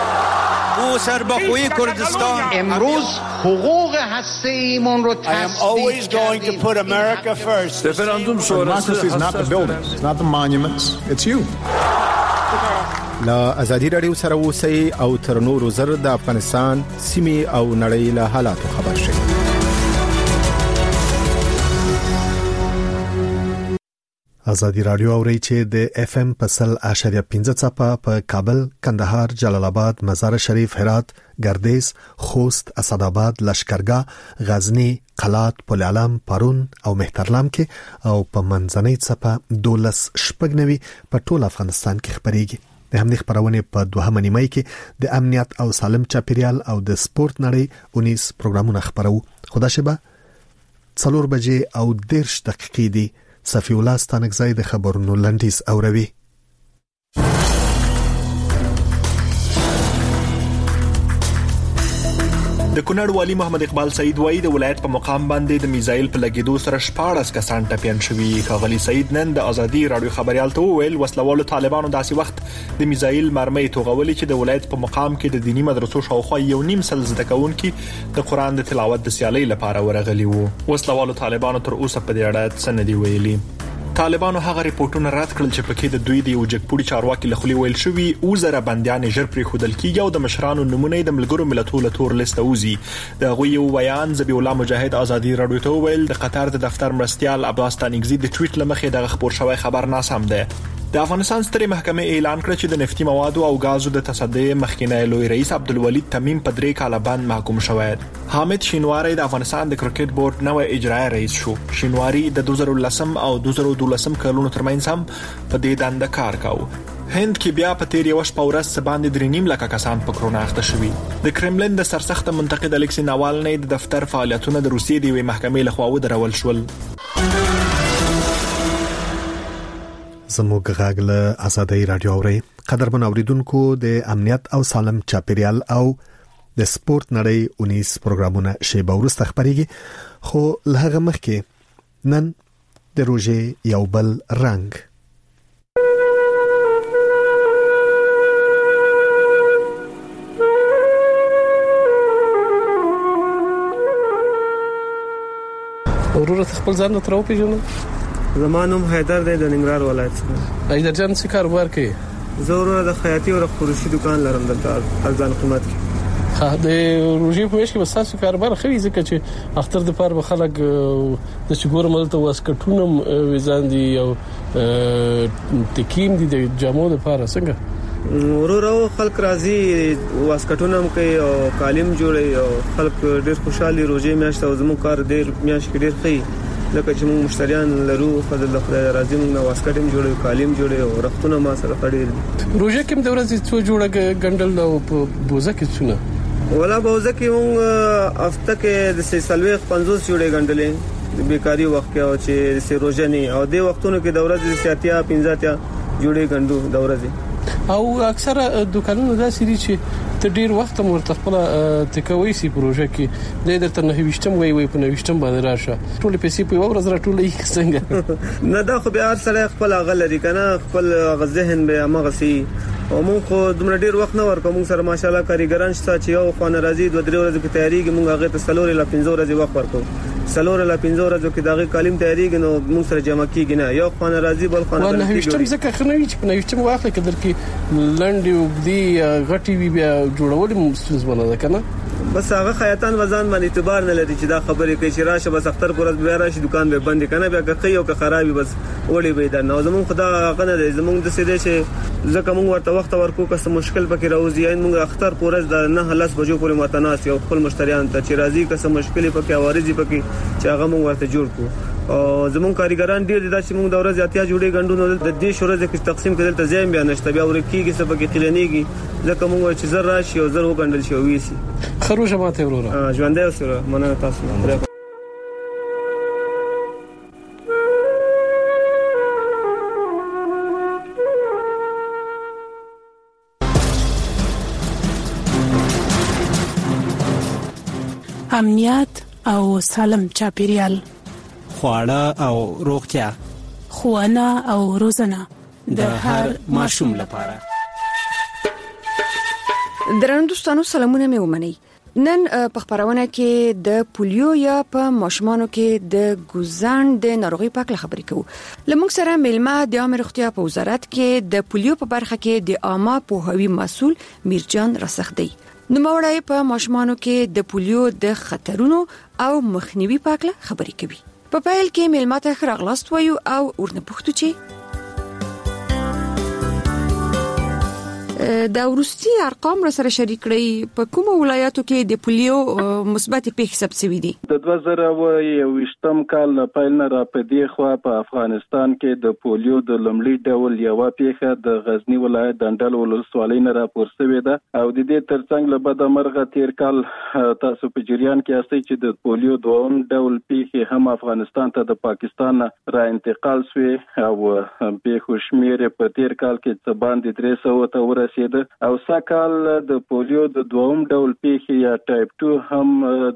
او سربخوی کردستان امروز حقوق هسته‌ایمون رو I am always going to put America first. Referendum sonrası is not the buildings, it's not the monuments, it's you. لا ازادي رادیو سره اوسئ او تر نورو زر د افغانستان سیمه او نړۍ له حالاتو خبر شئ. ازادي رادیو اوري چې د اف ام پسل اشاریه پنځه صفه په کابل، کندهار، جلال آباد، مزار شریف، هرات، گردیز، خوست، اسداباد، لشکرګاه، غزنی، قلات، پل علم، پرون او مهترلام کې او په منځنۍ صفه دولس شپږنوي په ټول افغانستان کې خبريږي. د همدې خبرونه په دوهمه نیمه کې د امنیت او سالم چاپیریال او د سپورت نړۍ اونیس پروګرامونه خبرو. خدا شبه څلور بجې او دیرش دقیقې دي. صفی الله ستانکزی د خبرونو لنډیز اوروي. د کونړ والی محمد اقبال سعید وایي د ولایت په مقام باندې د میزایل په لګیدو سره شپاړس کسان ټپيان شوي. ښاغلي سعید نن د ازادي رادیو خبريال ته وویل وسلوالو طالبانو داسې وخت د میزایل مرمۍ توغولې چې د ولایت په مقام کې د دینی مدرسو شاوخوا یو نیم سل زده کوونکي د قران د تلاوت د سیالۍ لپاره ورغلي وو. وسلوالو طالبانو تر اوسه په دې اړه څه نه دی ویلي. طالبانو هغه ریپورتونه رد کړل چې پکې د دوی د یو جګپوړي چارواکي له خولي ویل شوی او زره بنديان ژر پرې خودل کیږي او د مشرانو نمونه د ملګرو ملتونو تور لیست اوزي. د غوي یو بیان ذبی الله مجاهد ازادي رادیو ته ویل د قطر د دفتر مرستيال عباس تانګزي د ټویټ لمخې د خبر شوی خبر ناسم ده. د افغانستان سترې محکمې اعلان کړ چې د نفتي موادو او غازو د تصدۍ مخکینی لوی رئیس عبدالولید تمیم په درې کاله باندې محکوم شوی. حامد شینواری د افغانستان د کرکټ بورډ نوې اجرایی رئیس شو. شینواری د دوه زره ولسم او دوه زره دولسم کلونو ترمنځ هم په دې دنده کار کاوه. هند کې بیا په تیر یو شپه ورځ باندې درې نیم لک کسان په کرونا اخته شوي. د کرملین د سرسخت منتقد الکسی ناوالنی د دفتر فعالیتونه د روسیې د یوې محکمې لخوا ودرول شول. زموږ غږ له ازادي رادیو اوري. قدرمن اوریدونکو د امنیت او سالم چاپیریال او د سپورت نړۍ اونیس پروګرامونه شیبه ورسته خبريږي. خو له هغه مخکې نن د روزې یو بل رنگ ورور خپل ځان تر او پیژنو. زمانوم حیدر دی د ننګرهار ولایت څخه. حیدر جان څه کاروبار کوي؟ زه د خیاطي او فروشي دکان لرم دلته ارزان قیمت کې. خا د روزي په ویش کې وساسو کاروبار خوي ځکه چې اختر د پاره خلک د چګور ملته واسکټونم وزان دي او تکیم دي د جامو د پاره څنګه ورورو خلک راځي واسکټونم کوي او کالم جوړي او خلک ډېر خوشحالي روزي میاشت او زموږ کار ډېر میاشت کې ډېر ښه لکه چې موږ مشتریان لرو فضل خدای راځي موږ واسکټم جوړي کالم جوړي او رختونه ما سره خړې روزي کوم د ورځې څو جوړه ګندل او بوزه کې څونه ولا بوزه کې موږ هفته کې د سلويخ پنځوس جوړې ګندلې د بیکاری وخت کې او چې سه روزنی او د وختونو کې د ورځې سیاتیا پنځاتیا جوړې ګندو د ورځې او اکثره دکانونو داسې دي چې ته ډیر وخت مرته خپل تکوي سي پروژه کې د درته نه وشتم وي وي په نوښتم باندې راشه ټول پیسې په ورځ را ټولې څنګه نه دا خو بیا سره خپل غلري کنه خپل غذهن به امغه سي او موږ خو دومره ډیر وخت نه ورکو موږ سره ماشاالله کاریګران شته چې یو خو ناراضي دوه درې ورځې په تیاری کې موږ هغه ته سلور لا پنځه ورځې وخت ورکو سلور لا پنځه ورځې کې دغه کالم تیاری کې نو موږ سره جمع کیږي نه یو خو ناراضي بل خو نه نوښتم ځکه خنوي چې نوښتم واخلې کدر کې لنډي وګدي غټي وی بیا جوړول مستزمنه ده کنه بس هغه خیاطان وزن باندې اعتبار نه لري چې دا خبره کوي چې راشه بس اختر پر ورځ بیا راشي دکان به بند کنه بیا کوي او که خرابي بس وړي به دا نو زمون خدا غنه دې زمون د سیده چې ځکه موږ ورته وخت ورکو که څه مشکل پکې راوځي یعنی موږ اختر پر ورځ د نه لس بجو پورې متناس یو خپل مشتریان ته چې راځي که څه مشکل پکې اوارځي پکې چې هغه موږ ورته جوړ کو او زمون کاریګران ډیر دي چې موږ د ورځ اتیا جوړې غندونو د دې شورز کې تقسیم کړل ته ځم بیا نشته بیا ورکیږي څه پکې کلینیږي ځکه موږ چې زر راشي او زر وګندل شي ویسي خروجه ماته وروره ژوندې اوسره مننه تاسو امنیت او سالم چاپیریال خواړه او روغتیا خوانه او روزنه د هر ماشوم لپاره. درنو دوستانو سلامونه مې ومنئ. نن په خبرونه کې د پولیو یا په ماشومانو کې د ګوزان د ناروغي په اړه خبرې کوو. لمونږ سره ملما د عامه روغتیا په وزارت کې د پولیو په برخه کې د عامه پوهاوي مسؤل میرجان رسخ دی. نو موړی په ماشومانو کې د پولیو د خطرونو او مخنیوي په اړه خبرې کوي. په پیل کې ملما ته خراغلاست وایو او ورنه پوښتو چې دا ورستي ارقام را سره شریک کړئ، په کومو ولایتو کې د پولیو مثبت پیښې ثبت شوې دي؟ د دوه زره یوویشتم کال له پیل نه را پدې خوا په افغانستان کې د پولیو د لومړي ډول یو پیښه د غزنی ولایت دندل ولسوالۍ نه راپور شوې ده او د دې ترڅنګ له بده مرغه تیر کال تاسو په جریان کې یاستئ چې د پولیو دوم ډول پیښې هم افغانستان ته د پاکستان را انتقال شوې او پیښو شمیر په تیر کال کې څه باندې درې سوه ته ورسېده او ساکال د پولیو د دوم ډول پیښې یا ټایپ ټو هم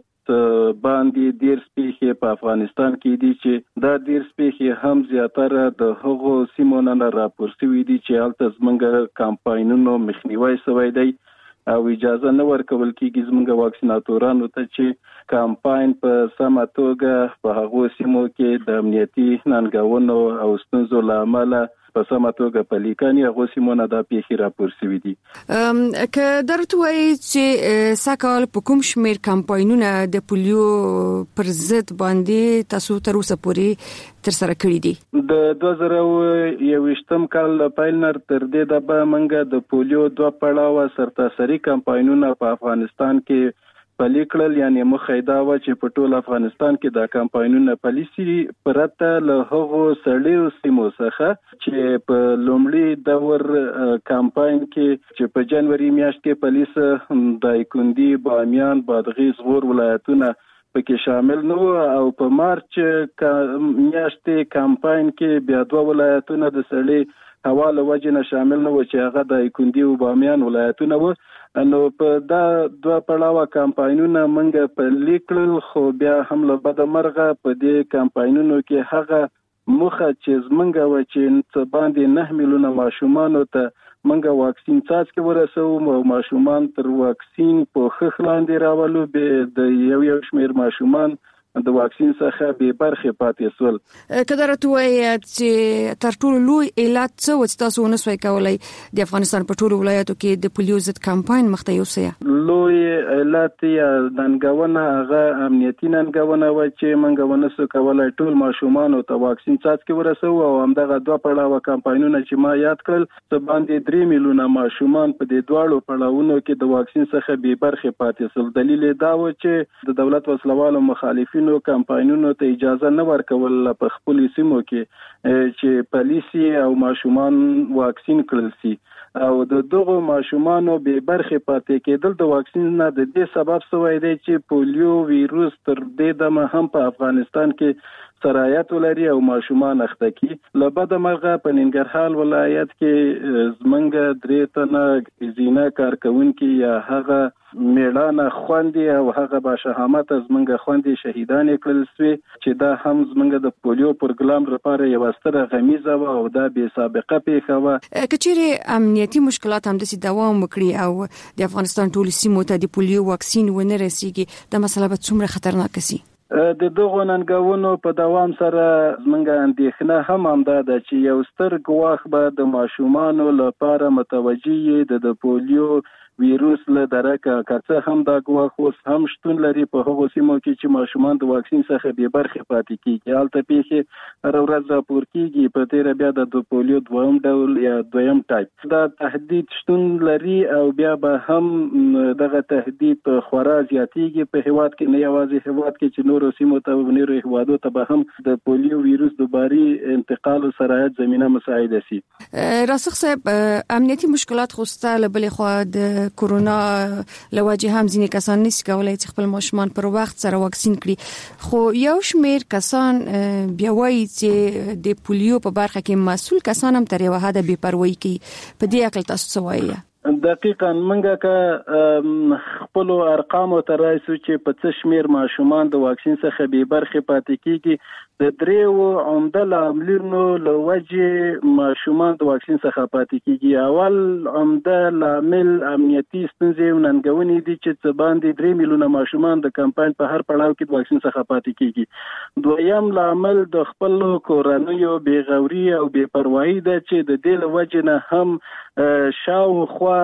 باندې ډیر پیښې په افغانستان کې دي چې دا ډیر پیښې هم زیاتره د هغو سیمو نه راپور شوي دي چې هلته زموږ کمپاینونو مخنیوي شوی دی او اجازه نه ورکول کېږي زموږ واکسیناتورانو ته چې کمپاین په سمه توګه په هغو سیمو کې د امنیتي ننګونو او ستونزو له امله په سمه توګه په لیکني هغه سیمونه د پیښې راپور شوي دي. که درته وایي چې ساکال په کوم شمیر کمپاینونه د پولیو پر ضد باندې تاسو تر اوسه پورې تر سره کړی دي؟ د دوه زره یوویشتم کال له پیل نه تر دې دبه موږ د پولیو دوه پړاوه سرتاسري کمپاینونه په افغانستان کې پلي کړل، یعنی مخیدا و چې په ټول افغانستان کې دا کمپاینونه پالیسي پرته له هغو سړیو سیمو څخه چې په لومړي دور کمپاین کې چې په جنوري میاشت کې پالیس دایکندي، بامیان، بادغیس، غور ولایتونه پکې شامل نو او په مارچ میاشتې کمپاین کې بیا دوه ولایتونه د سړی حواله وجنه شامل نو چې هغه دایکندي او بامیان ولایتونه و. نو په دا دوه پړاوه کمپاینونه منګه په لیکل خو بیا هم له بده مرغه په دې کمپاینونو کې هغه مخه چې زمونږ و چې څه باندې نه میلیونه ماشومانو ته منګه واکسین څاڅکي ورسوو او ماشومان تر واکسین په خخ لاندې راولو به د یو یو شمیر ماشومان د واکسین څخه به برخه پاتې سول. کله راټوي چې تر ټولو لوی علت څه و چې تاسو ونه سوي کولای د افغانستان په ټولو ولایتو کې د پولیو ضد کمپاین مخته یوسه؟ لوی علت یا ننګونه هغه امنیتي ننګونه و چې موږ ونه سو کولای ټول ماشومان ته واکسین څاڅکي ورسوو او همدغه دوه پړاوه کمپاینونه چې ما یاد کړل څه باندې درې میلیونه ماشومان په دې دواړو پړاوونو کې د واکسین څخه به برخه پاتې سول. دلیل دا و چې د دولت وسلوالو مخالفین نو کمپاینونو ته اجازه نه ورکول په خپل سیمو کې چې پالیسي او ماشومان واکسین کړل شي او د دغه ماشومانو به برخه پاتې کېدل د واکسین نه د دې سبب شوی دی چې پولیو ویروس تر دې دمه هم په افغانستان کې سرایت ولري او ماشومان اخته کی. لبد مرغه په ننګرهار ولایت کې زمنګ درې تنه زینا کارکونکي یا هغه میړانه خوندي او هغه با شهامت زمنګ خوندي شهیدان کړل سوي چې دا هم زمنګ د پولیو پروګرام لپاره یو ستره غمیزه و او دا به سابقه پیښه و. کچېره امنیتي مشکلات هم د دوام وکړي او د افغانستان ټول سیمو ته د پولیو واکسین ونه رسیږي، دا مسله به څومره خطرناک شي؟ د دغه ننګونو په دوام سره زمونږ اندېښنه هم همدا ده چې یو ستر ګواښ به د ماشومانو لپاره متوجي د پولیو ویروس له درکه کڅه هم دا ګواښ اوس هم شتون لري په هغو سیمو کې چې ماشومان د واکسین څخه بې برخې پاتې کیږي. هلته پیښې هر ورځ راپور کیږي، په تیره بیا د پولیو دویم ډول یا دویم ټایپ دا تهدید شتون لري او بیا به هم دغه تهدید په خورا زیاتیږي په هیواد کې، نه یوازې هیواد کې چې نورو سیمو ته او نورو هیوادو ته به هم د پولیو ویروس دوباري انتقال او سرایت زمینه مساعده شي. راسخ صاحب، امنیتي مشکلات خو ستاسو له بلې خوا د کورونا لواجه هم ځینې کسان نشي کولای چې خپل ماشومان پر وخت سره واکسین کړي، خو یو شمیر کسان بیا وایي چې د پولیو په برخه کې مسؤل کسان هم تر یو حده بې پروايي کوي. په دې اړه تاسو څه وایي؟ دقیقاً منګه که خپل ارقام ته راسو چې په څه شمیر ماشومان د واکسین څخه به برخه پاتې کیږي، د دریو عمده لاملونو لوجه ماشومان د واکسین څخه پاتې کیږي. اول عمده لامل امنیتي ستونزې ننګونې دي چې څه باندې درې میلیونه ماشومان د کمپاین په هر پړاو کې د واکسین څخه پاتې کیږي. دویم لامل د خپل کورنیو بېغوري او بې پروايي ده چې د دې له وجې نه هم شاوخوا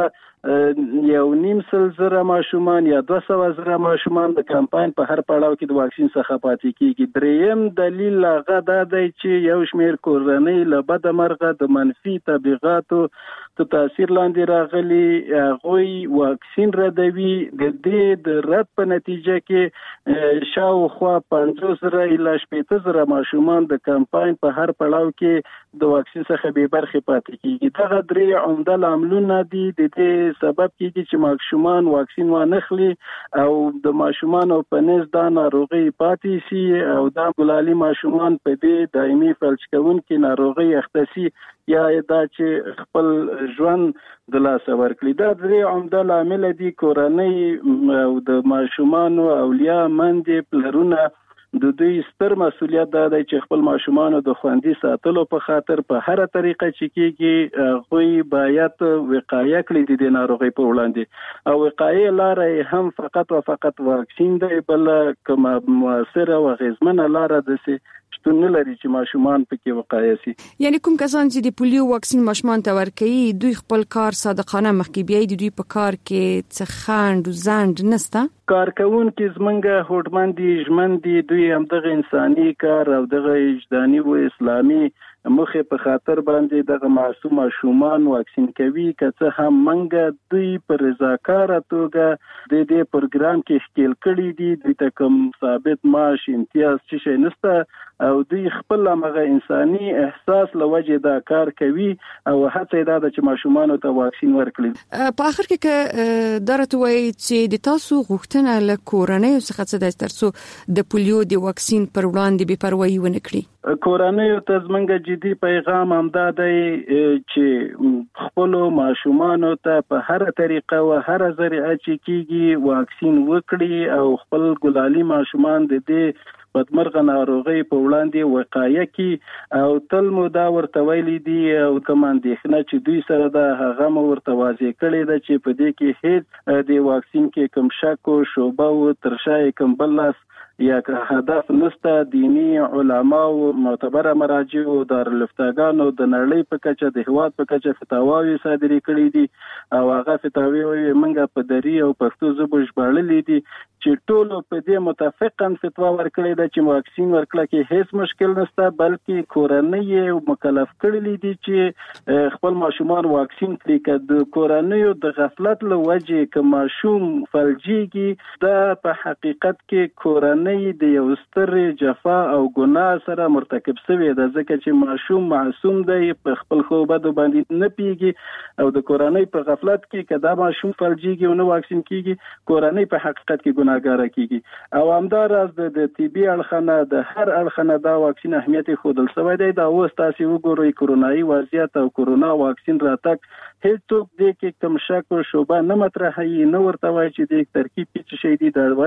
یو نیم سل زره ماشومان یا دوه سوه زره ماشومان د کمپاین په هر پړاو کې د واکسین څخه پاتې کیږي. دریم دلیل هغه دا دی چې یو شمېر کورنۍ له بده مرغه د منفي تبلیغاتو ته تاثیر لاندې راغلي، هغوی واکسین ردوي. د دې د رد په نتیجه کې شاوخوا پنځوس زره الی شپېته زره ماشومان د کمپاین په هر پړاو کې د واکسین څخه بې برخې پاتې کیږي. دغه درې عمده لاملونه دي د دې سبب کیږي چې ماشومان واکسین وانخلي او د ماشومانو په نس دا ناروغي پاتې شي او دا ګلالي ماشومان په دې دایمي فلج کوونکې ناروغي اخته شي یا دا چې خپل ژوند د لاسه ورکړي. دا درې عمده لامل دي. کورنۍ او د ماشومانو اولیا مندې پلرونه د دوی ستر مسؤلیت دا دی چې خپل ماشومانو د خوندي ساتلو په خاطر په هر طریقه چې کېږي هغوی باید وقایه کړي د ناروغۍ په وړاندې او وقایه لاره هم فقط و فقط واکسین دی، بل کومه مؤثره او اغیزمنه لاره داسې شتون نه لري چې ماشومان پکې وقایه شي. یعنی کوم کسان چې د پولیو واکسین ماشومان ته ورکوي دوی خپل کار صادقانه مخکې بیاي، د دوی په کار کې څه خند او زند نشته. کارکونکي زمونږ هوډمن دي، ژمن دي، دوی هم دغه انساني کار او دغه وجداني او اسلامي مخې په خاطر باندې دغه معصوم ماشومان واکسین کوي. که څه هم منګه دوی په رضاکاره توګه د دې پروګرام کې ښکیل کړي دي، دوی ته کوم ثابت معاش امتیاز څه شی نشته او دوی خپل هغه انساني احساس له وجې دا کار کوي او هڅه یې دا ده چې ماشومانو ته واکسین ورکړي. په اخر کې که درته وایي چې د تاسو غوښتنه له کورنۍ څخه څه ده ترڅو د پولیو د واکسین پر وړاندې بې پروايي ونه کړي؟ کورنۍ ته زمونږ جدي پیغام همدا دی چې خپل ماشومانو ته په هر طریقه او هر ذریعه چې کیږي واکسین وکړي او خپل ګلالي ماشومان د دې بدمرغه ناروغي په وړاندې وقایه کی او تل مو دا ورته ویلي دي او کوم اندېښنه چې دوی سره ده هغه مو ورته واضح کړی ده چې په دې کې هیڅ د واکسین کې کوم شک او شوبه او ترشای کوم بل لاس یا که هدف نسته. دینی علما او معتبره مراجع او دارالفتاګانو د نړۍ په کچه د هواد په کچه فتاواوي صادري کړې دي او هغه فتاوی منګه په دری او پښتو ژبه ژباړلې دي چې ټول په دې متفقاً فتوا ورکړې ده چې واکسین ورکړه کې هیڅ مشکل نشته، بلکې کورنۍ مکلف کړلې دي چې خپل ماشومان واکسین کړي. که د کورنۍ د غفلت له وجې که ماشوم فلجيږي دا په حقیقت کې کورنۍ د یو ستر جفا او ګناه سره مرتکب شوی ده، ځکه چې ماشوم معصوم دی، په خپل خو بد باندې نه پیږي او د کورنۍ په غفلت کې کدا ماشوم فلجيږي او نه واکسین کیږي کورنۍ په حقیقت کې ګناهګار کیږي. او همداراز د طبي اړخنه د هر اړخنه دا واکسین اهمیت خودل سوی دی. دا اوس تاسو وګورئ کرونایي وضعیت او کرونا واکسین راتګ هیڅوک دې کې کوم شک او شوبه نه مطرحوي، نه ورته وایي چې د ترکیب کې شي دي د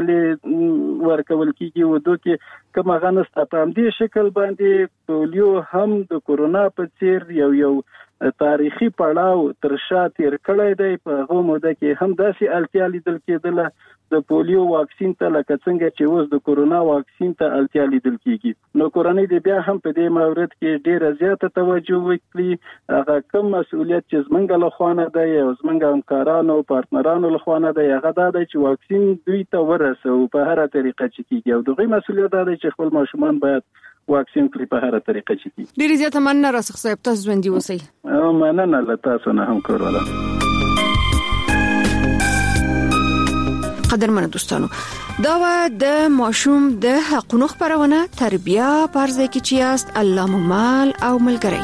ولې ورکول کیږي و دوه کې کوم غنسته په دې شکل باندې پولیو هم د کرونا په څیر یو یو تاریخي پړاو تر شا تیر کړی دی. په هغه موده کې هم داسې اړتیا لیدل کېدله د پولیو واکسین ته لکه څنګه چې اوس د کرونا واکسین ته اړتیا لیدل کیږي. نو کورنۍ دې بیا هم په دې مورد کې ډیره زیاته توجه وکړي. هغه کوم مسؤلیت چې زمونږ له خوا نه دی او زمونږ همکارانو او پارتنرانو له خوا نه دی هغه دا دی چې واکسین دوی ته ورسو په هر طریقه چې کیږي او دغه مسؤلیت دا دی چې خپل ماشومان باید واکسین کړي په هر طریقه چې کیږي. ډیره زیاته مننه راسخ صاحب، تاسو ژوندۍ اوسئ. مننه له تاسو نه هم کوله. قدرمن دوستانو، دا و د ماشوم د حقوقو خبرونه تربیه پرځای کې چیاست الله ممال او ملګری.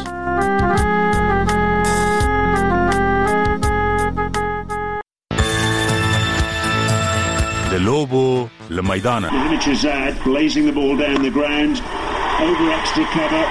د لوبو لمیدانه blazing the ball down the ground over extra cover.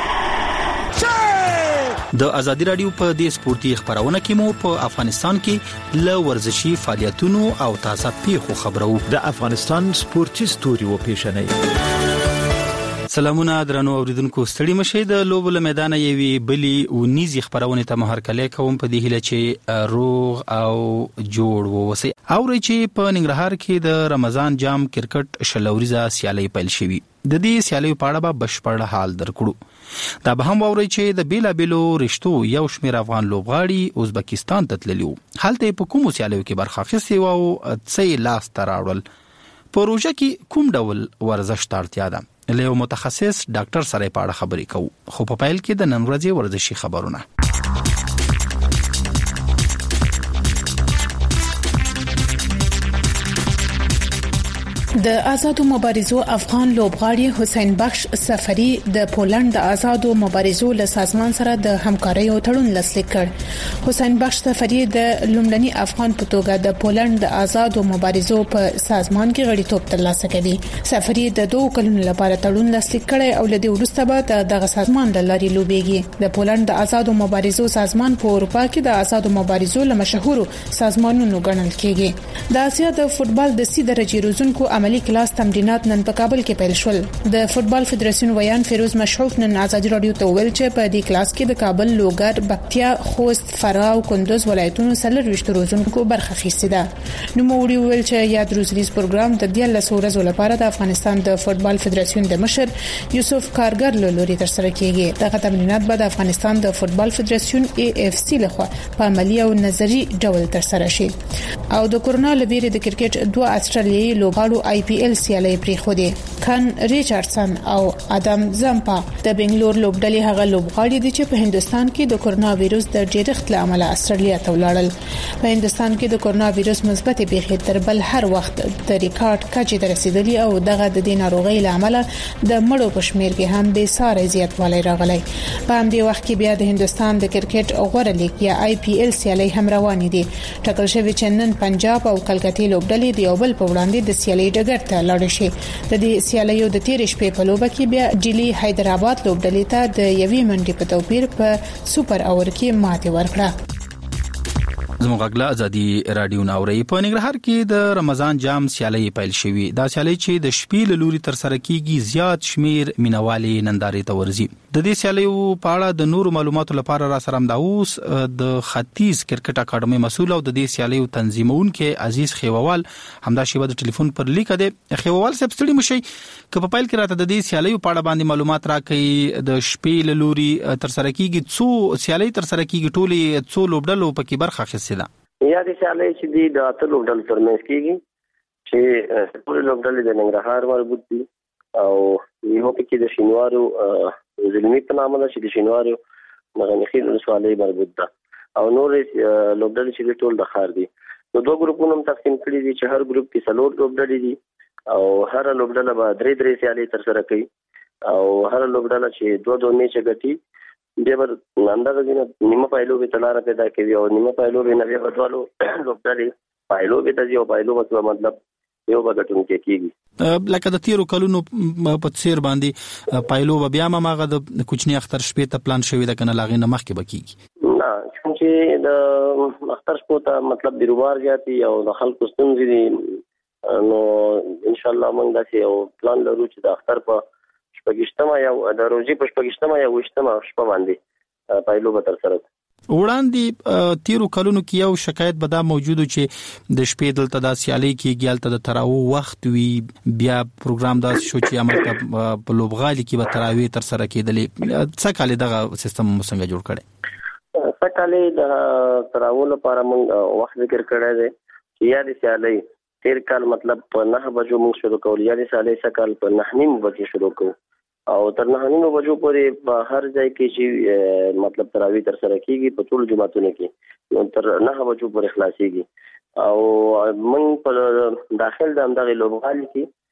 د ازادي رادیو په دې سپورتي خبرونه کې مو په افغانستان کې ل ورزشي فعالیتونو او تازه پیښو خبرو. د افغانستان سپورتي ستوري و پیښنې. سلامونه درنو اوریدونکو، ستړي مشي د لوبو له میدان یوي بلی او نيزي خبرونه ته مهرکلې کوم په دې هله چې روغ او جوړ ووسی. اوري چې په ننګرهار کې د رمضان جام کرکټ شلوريزه سیالي پیل شوی. د دې سیالي په اړه به بشپړ حال درکړو. دا به هم اوري چې د بیلا بیلو رشتو یو شمیر افغان لوبغاړي ازبکستان ته تللیو. حالته په کوم سیالیو کې برخه اخیستي او څه لاس تراړل. پروژه کې کوم ډول ورزش ته اړتیا ده؟ له متخصص ډاکټر سره په اړه خبرې کوو. خو په پیل کې د نن ورځې ورزشي خبرونه. د آزادو مبارزو افغان لوبغاړي حسین بخش سفری د پولند د آزادو مبارزو له سازمان سره د همکارۍ تړون لاسلیک کړ. حسین بخش سفری د لومړني افغان په توګه د پولند د آزادو مبارزو په سازمان کې غړیتوب ترلاسه کوي. سفری د دوه کلونو لپاره تړون لاسلیک کړي او له دې وروسته به دغه سازمان د لاري لوبيږي. د پولند د آزادو مبارزو سازمان په اروپا کې د آزادو مبارزو له مشهورو سازمانونو ګڼل کېږي. د اسیا د فوتبال د سي درجه روزونکو عملی کلاس تمرینات نن په کابل کې پیل شول. د فوتبال فدراسیون ویان فیروز مشحوف نن آزادي رادیو ته ویل چې په دې کلاس کې د کابل، لوګر، بکتیا، خوست، فراه او کندوز ولایتونو سره وشتو روزونکو برخه اخیستې ده. نو موري ویل چې یاد روزریز پروګرام د دیالس ورځو لپاره د افغانستان د فوتبال فدراسیون د مشر یوسف کارګر له لوري تر سره کیږي. دغه تمرینات به د افغانستان د فوتبال فدراسیون ای اف سی لخوا په عملی او نظری ډول تر سره شي. او د کورونا لویری د کرکټ دوه استرالیایي لوبغاړو آی پی ایل سیالي پرې خو دي. کن ریچارډسن او ادم زمپا د بنگلور لوبډلې هغه لوبغاړي دي چې په هندستان کې د کورونا وایروس د ډیرښت له امله استرالیا ته ولاړل. په هندستان کې د کورونا وایروس مثبت پیښې تر بل هر وخت د ریکارډ کچې ته رسیدلي او دغه د دې ناروغۍ له امله د مړو په شمیر کې هم به ساره زیاتوالی راغلی. په همدې وخت کې بیا د هندستان د کرکټ غوړه لیګ یا آی پی ایل سیالي هم روانې دي. ټاکل شوی چې نن پنجاب او کلکتې لوبډلې د یو بل په وړاندې د سیالي ډګر ته لاړ شي. د دې سیالیو د تیر شپې په لوبه کې بیا ډیلی حیدرآباد لوبډلې ته د یوې منډې په توپیر په سوپر اور کې ماتې ورکړه. زموږ غږ ازادي رادیو ناوړي. په ننګرهار کې د رمضان جام سیالي پیل شوی. دا سیالي چې د شپې له لوري تر سره کیږي زیات شمیر مینوالي نندارې ته ورځي. د دې سیالي په اړه د نورو معلوماتو لپاره را سره مداوس د ختیځ کرکټ اکیډمي مسؤل او د دې سیالي تنظیمونکو عزیز خیووال همدا شیبه د ټلیفون پر لیک ده. خیووال صاحب ستړي مشي که په پیل کې راته د دې سیالي په اړه باندې معلومات راکړي. د شپې له لوري تر سره کیږي څو سیالي تر سره کیږي ټولي څو لوبډلو پکې برخه اخیستې ده. یا د سیالي چې دی د اته لوبډلو ترمنځ کیږي چې ټول لوبډلې د ننګرهار مربوط دي او یو پکې د شینوارو زلمی په نامه ده چې د شینوارو مغنخیل ولسوالۍ مربوط ده او نور لوبډلې چې ټول د خار دي. نو دوه ګروپونو تقسیم کړي دي چې هر ګروپ کې څلور لوبډلې دي او هر لوبډله به درې درې سیالي تر سره کوي او هر لوبډله چې دوه دوه میچ ګټي بیا به اندازه دینه نیمه پایلو به تلاره پیدا کوي او نیمه پایلو به نه بیا بدوالو لوبډلې پایلو به تاسو پایلو مطلب یو بغټون کې کیږي. لکه د تیرو کلونو په څیر باندې پایلو بیا ماغه د کوچنی اختر شپې ته پلان شوی د کنه لاغې نه مخکې بکیږي. نه چې د اختر شپې ته مطلب بیروبار جاتي او د خلکو ستونزې دي نو ان شاء الله موږ داسې یو پلان لرو چې د اختر په شپږشتمه یا د روزي په شپږشتمه یا وشتمه شپه باندې پایلو به تر سره وړاندې تیرو کلونو کې یو شکایت به دا موجود چې د شپې دلته د سیالي کې ګالته د تراو وخت وی بیا پروګرام دا شو چې عمل په لوبغالي کې به تراوی تر سره کېدلې. څه کال دغه سیستم څنګه جوړ کړي؟ څه کال د تراو لپاره موږ وخت ذکر کړی دی چې یا د سیالي تیر کال مطلب په نه بجو موږ شروع کول یا د سیالي څه کال په نه نیم بجې شروع کوو او تر نه نیمو بجو پورې په هر ځای کې چې مطلب تراوی تر سره کیږي په ټول جماعتونو کې نو تر نه بجو پورې خلاصيږي او موږ په داخل د همدغه لوبغالي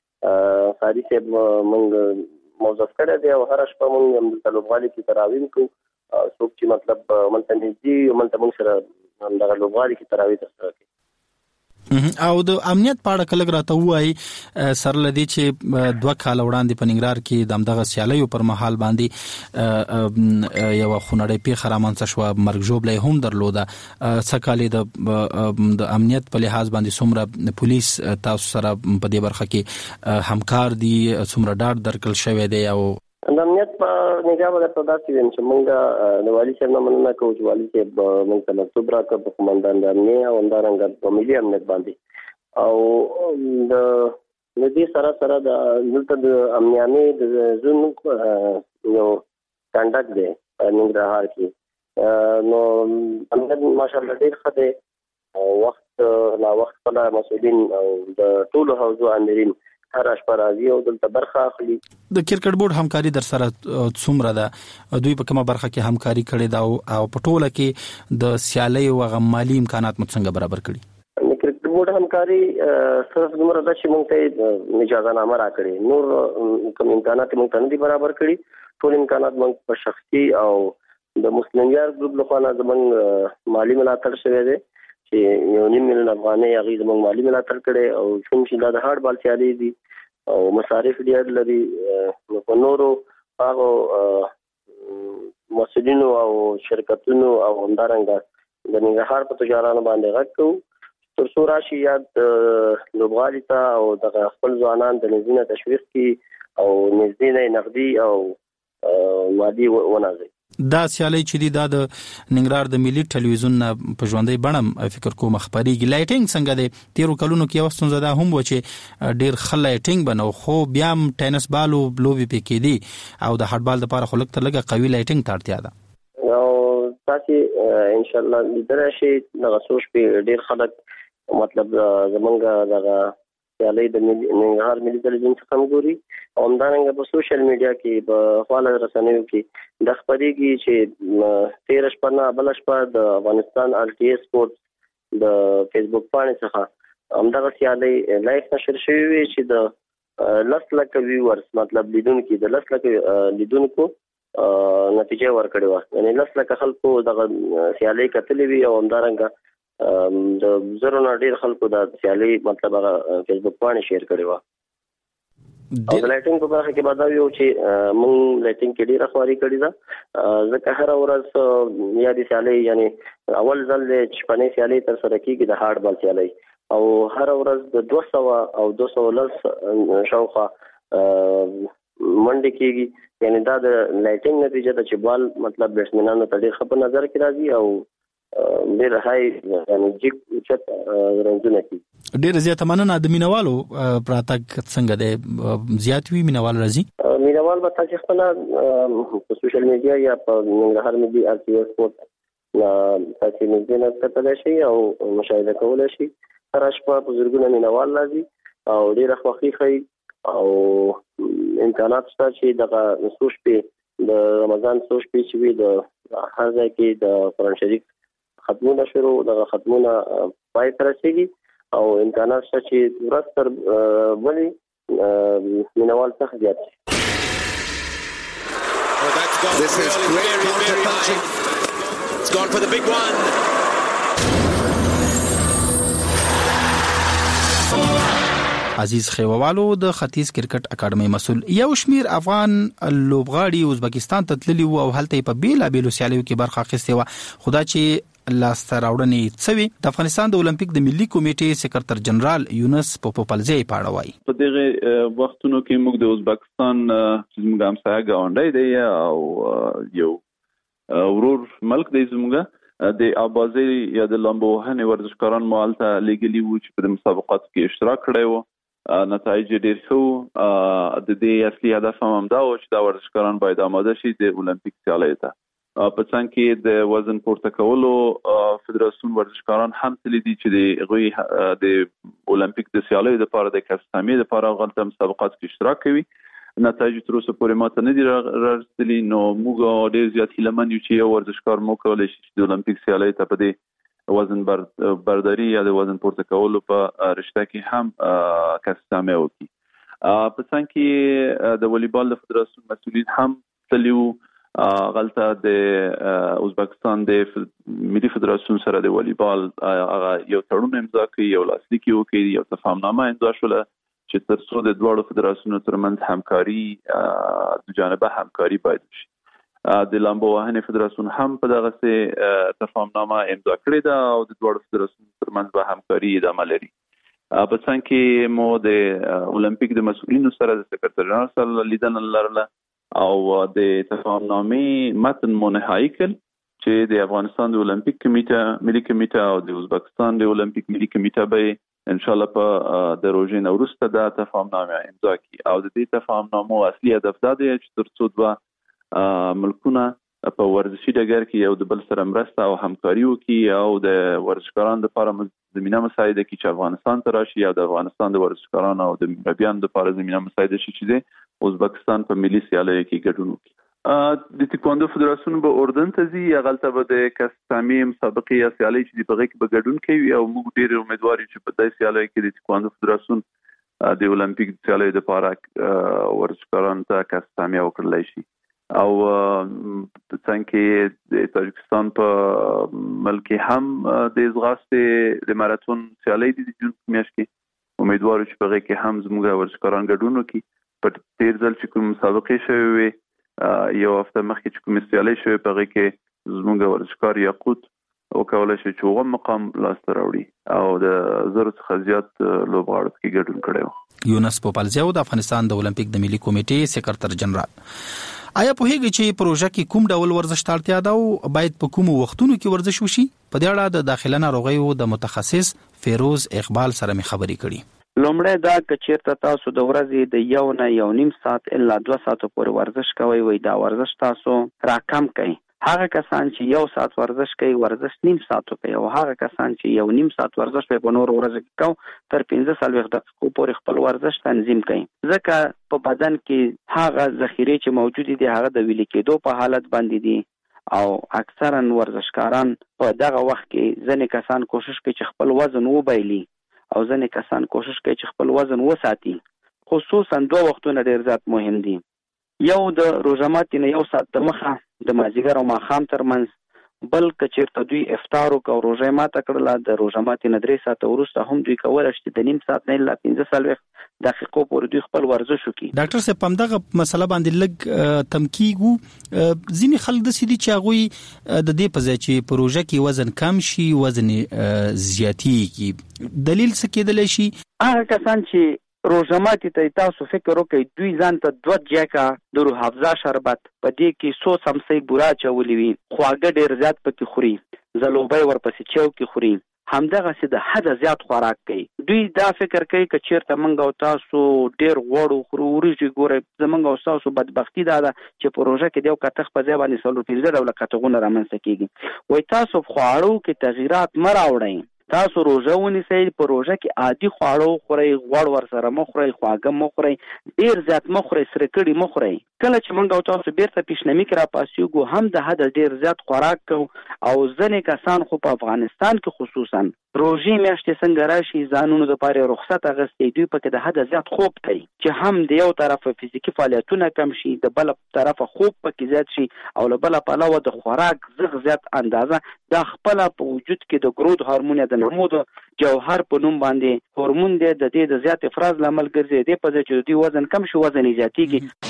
کې قاری صاحب موږ موظف کړی دی او هر شپه موږ د لوبغالي کې تراوی کوو څوک چې مطلب منتنجي او منتمن سره همدغه لوبغالي کې تراوی تر سره کوي. او د امنیت په اړه کله راته وایي سر لدی چې دوه کال وړاندې په ننګرهار کې د امدغه سیالیو پر مهال باندې یو خونړی پیښه رامنځته شوه، مرګ ژوبله هم درلوده. څکالې د د امنیت په لحاظ باندې څومره پولیس تاسو سره په دې برخه کې همکار دي، څومره ډاډ درکړل شوی دی؟ او د امنیت په نگاه باندې په داسې ویم چې موږ د والي صاحب نه مننه کوو چې والي صاحب موږ ته مکتوب راکړ په قومندان د امنیت او همدارنګه په ملي امنیت باندې، او د دې سره سره د دلته د امنیاني د زون یو کنډک دی ننګرهار کې، نو امنیت ماشاءالله ډېر ښه دی، وخت لا وخت خپله مسؤلین او د ټولو حوزو امرین هر شپه راځي او دلته برخه اخلي. د کرکټ بورډ همکاري در سره څومره ده؟ دوی په کومه برخه کې همکاري کړې ده او په ټوله کې د سیالۍ او غمالي امکانات مو څنګه برابر کړي؟ د کرکټ بورډ همکاري صرف دومره ده چې موږ ته اجازه نامه راکړې، نور کوم امکانات موږ ته نه دي برابر کړي. ټول امکانات موږ په شخصي او د مسلم یار ګروپ لخوا نه زموږ مالی ملاتړ شوی دی چې یو نیم میلیون افغانۍ هغوی زموږ مالي ملاتړ کړی، او کوم چې دا د هارډ بال سیالۍ دي او مصارف ډېر لري، نو په نورو هغو مسؤلینو او شرکتونو او همدارنګه د ننګرهار په تجارانو باندې غږ کوو تر څو راشي یاد لوبغالي ته او دغه خپل ځوانان د نږدې نه تشویق کړي او نږدې نه نقدي او مادي ونازي. دا سیالي چې دی دا د ننګرهار د ملي ټلویزیون په ژوندۍ بڼه فکر کوم خبريږي. لایټینګ څنګه دی؟ تیرو کلونو کې یو ستونزه ده هم و چې ډیر خل لایټینګ بنو، خو بیا هم ټینس بالو لوبي پکې دي او د هټ بال لپاره خلک ته لګه قوي لایټینګ ته اړتیا ده. او تاسو ان شاء الله لیدل شي دغه سوچ په ډیر خلک مطلب زمونږ دغه سیالي د ننګرهار ملي ټلویزیون څخه هم ګوري او همدارنګه په سوشل میډیا کې په خواله رسنیو کې د خبرېږي چې تیر شپه نه بل شپه د افغانستان ال ټي اس سپورت د فیسبوک باندې څخه همدغه سیالي لایف نشر شوی وي چې د لس لکه ویورز مطلب لیدونکو د لس لکه لیدونکو نتیجه ورکړې وه، یعنی لس لکه خلکو دغه سیالي کتلې وي او همدارنګه د زرو نه ډېر خلکو د سیالي مطلب هغه فیسبوک باندې شیر کړی وه. او د لایټینګ په برخه کې به دا ویو چې موږ لایټینګ کې ډېره خواري کړې ده، ځکه هره ورځ یا د سیالۍ یعنی اول ځل چې شپنۍ سیالۍ ترسره کېږي د هارډ بال سیالۍ، او هره ورځ د دوه سوه او دوه سوه لس شاوخوا منډې کېږي، یعنی دا د لایټینګ نتیجه ده چې بال مطلب بیټسمینانو ته ډېر ښه په نظر کې راځي او ډېر هاي یعنی جګ اوچت رنزونه کوي. ډېر زیاته مننه. د مینوالو پراتګ څنګه دی؟ زیات وي مینوال راځي؟ مینوال به تاسو خپل په سوشل میډیا یا په ننګرهار ملي ال ټي اس سپورت تاسو نږدې نه کتلی شئ او مشاهده کولی شئ. هره شپه په زرګونه مینوال راځي او ډېره خوښي ښیي او امکانات شته چې دغه څو شپې د رمضان څو شپې چې وي د هر ځای کې د قرآن شریف ختمونه شروع دغه ختمونه پای ته رسېږي او امکانات شته چې ورځ تر بلې مینوال څخه زیات شي. This is great counter-punching. It's gone for the big one. عزیز خیووالو د ختیځ کرکټ اکیډمي مسول یو شمیر افغان لوبغاړي ازبکستان ته تللي وو او هلته په بیلا بیلو سیالیو کې برخه اخیستې و. خدا چې لاسته راوړنې څوي د افغانستان د اولمپیک د ملي کمیټې سکرټر جنرال یونس پوپلزی پاړه وایي. په دغه وختونو کې موږ د ازبکستان چې موږ هم سره غونډې دی او یو ورور ملک دی زموږ د ابازي یا د لامبو وهنې ورزشکاران مالته لګلي وو چې په مسابقاتو کې اشتراک کړی وو. نتایج ډېر ښه، د دې اصلي هدف هم دا و چې دا ورزشکاران باید آماده شي د اولمپیک سیالیو ته. په څنګ کې د وزن پورته کولو فدراسیون ورزشکاران هم تللي دي چې د هغوی د اولمپیک د سیالیو لپاره د کسب لپاره غلطه مسابقات کې اشتراک کوي. نتایج تر اوسه پورې ماته نه دي رارسېدلي، نو موږ ډېر زیات هیلهمن یو چې یو ورزشکار مو کولی شي چې د اولمپیک سیالیو ته په دې وزن برداری یا د وزن پورته کولو په رشته کې هم کسب وکړي. په څنګ کې د والیبال د فدراسیون مسؤلین هم تللي وو غلطه د ازبکستان د ملي فدراسیون سره د والیبال هغه یو تړون امضا کړی، یو لاسلیک یو کړی، یو تفاهمنامه امضا شوله چې تر څو د دوه فدراسیونو ترمنځ همکاري د جانبه همکاري باید شي. د لامبو وهنې فدراسیون هم په دغه څه تفاهمنامه امضا کړې ده او د دوه فدراسیونو ترمنځ به همکاري ادامه لري. په څنګه کې مو د اولمپیک د مسؤلینو سره د سکرټر جنرال سره لیدنه لرله او د تفاهمنامې متن مو نهایی کړ چې د افغانستان د اولمپیک کمیټه ملي کمیټه او د ازبکستان د اولمپیک ملي کمیټه به ان شاء الله په د روزي نوروسته د تفاهمنامه امضا کړي او د دې تفاهمنامو اصلي هدف دا دی چې تر څو دوه ملکونه په ورزشي ډګر کې یو د بل سره مرسته او همکاري وکړي او د ورزشکارانو لپاره زمينه مساعده کړي چې افغانستان ته راشي او د افغانستان د ورزشکارانو او د مربیانو لپاره زمينه مساعده شي چې د ازبکستان په ملي سیالیو کې ګډون وکړي. د تکواندو فدراسیون به اردن ته ځي، هغه به د کسټامي مسابقې یا سیالۍ چې په هغه کې به ګډون کوي او موږ ډېر امیدوار یو چې په دې سیالیو کې د تکواندو فدراسیون د اولمپیک سیالیو لپاره ورزشکارانو ته کسټامي وکړلای شي. او څنګه د تاجکستان په ملک هم د ځغاستې د ماراتون سیالۍ د جون میاشت کې امیدوار چې په هغه کې هم زموږ ورزشکاران ګډون وکړي. په تیر ځل چې کوم مسابقې شوې یو هفته مخکې چې کوم سیالۍ شوې په هغه کې زموږ ورزشکار یاقوت وکولای شي چې وغه مقام لاسته راوړي او د زر څخه زیات لوبغاړو کې ګډون کړي. یونس پوپالزیو د افغانستان د اولمپیک د ملي کمیټې سکرټر جنرال، آیا په هغه چې پروژه کې کوم ډول ورزش ته اړتیا ده او باید په کوم وختونو کې ورزش وشي؟ په دې اړه د داخله ناروغیو د متخصص فیروز اقبال سره مې خبرې کړې. لومړی دا چې چیرته تاسو د ورځې د یو نه یو نیم ساعت الا دوه ساعت پورې ورزش کوئ، وای دا ورزش تاسو راکم کړئ. هغه کسان چې یو ساعت ورزش کوي ورزش نیم ساعت کوي او هغه کسان چې یو نیم ساعت ورزش په نور ورځ کې کوي تر پنځه سالو دقیقو پورې خپل ورزش تنظیم کوي، ځکه په بدن کې هغه ذخیره چې موجود دي هغه د ویل کېدو په حالت باندې دي او اکثرا ورزشکاران په دغه وخت کې ځنې کسان کوشش کوي چې خپل وزن وبایلي او ځنې کسان کوشش کوي چې خپل وزن وساتي. خصوصا دوه وختونه ډېر زیات مهم دي، یو د روژه ماتي نه یو ساعت د مخه د مازیګر او ماښام ترمنځ، بل که چېرته دوی افطار وکړ او روژه ماته کړله د روژه ماتي نه درې ساعته وروسته هم دوی کولی شي د نیم ساعت نه الا پنځه څلوېښت دقیقو پورې دوی خپل ورزش وکړي. ډاکټر صاحب په همدغه مسله باندې لږ تم کیږو، ځینې خلک داسې دي چې هغوی د دې په ځای چې په روژه کې وزن کم شي وزن زیاتېږي، دلیل څه کېدلی شي؟ هغه کسان چې روژه ماتي ته تاسو فکر وکړئ دوی ځان ته دوه جیکه د روح افزا شربت په دې کې څو څمڅۍ بوره اچولي وي، خواږه ډېر زیات پکې خوري، ځلوبۍ ورپسې چوکې خوري، همدغسې د حده زیات خوراک کوي. دوی دا فکر کوي که چېرته موږ او تاسو ډېر غوړ وخورو وریجې ګورئ زموږ او ستاسو بدبختي دا ده چې په روژه کې د یو کتغ په ځای باندې څلور پنځه ډوله کتغونه رامنځته کېږي. وایي تاسو خواړو کې تغییرات مه راوړئ، تاسو روژه ونیسئ، په روژه کې عادي خواړه وخورئ، غوړ ورسره مه خورئ، خواږه مه خورئ، ډېر زیات مه خورئ، سره کړي مه خورئ. کله چې موږ او تاسو بیرته پیشنمي کې راپاڅېږو هم د حده ډېر زیات خوراک کوو او ځینې کسان خو په افغانستان کې خصوصا روژې میاشتې څنګه راشي ځانونو دپاره رخصت اخیستی دوی پکې د حده زیات خوب کوي چې هم د یو طرفه فزیکي فعالیتونه کم شي، د بل طرفه خوب پکې زیات شي او له بله پلوه د خوراک زغ زیات اندازه دا خپله په وجود کې د ګروت هارمون یا د نمو د جوهر په نوم باندې هورمون دی، د دې د زیات افراز لامل ګرځي، دې په ځای چې د دوی وزن کم شي وزن یې زیاتېږي.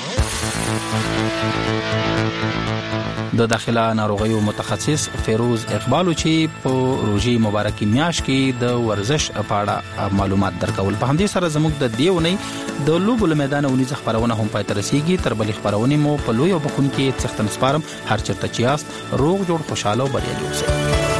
د داخله ناروغیو متخصص فیروز اقبال چې په روژې مبارکي میاشت کې د ورزش په اړه معلومات درکول. په همدې سره زموږ د دې اونۍ د لوبو له میدانه ونیزه خپرونه هم پای ته رسیږي. تر بلې خپرونې مو په لوی او بخونکي څښتن سپارم. هر چېرته چې یاست روغ جوړ خوشاله او بریالي اوسئ.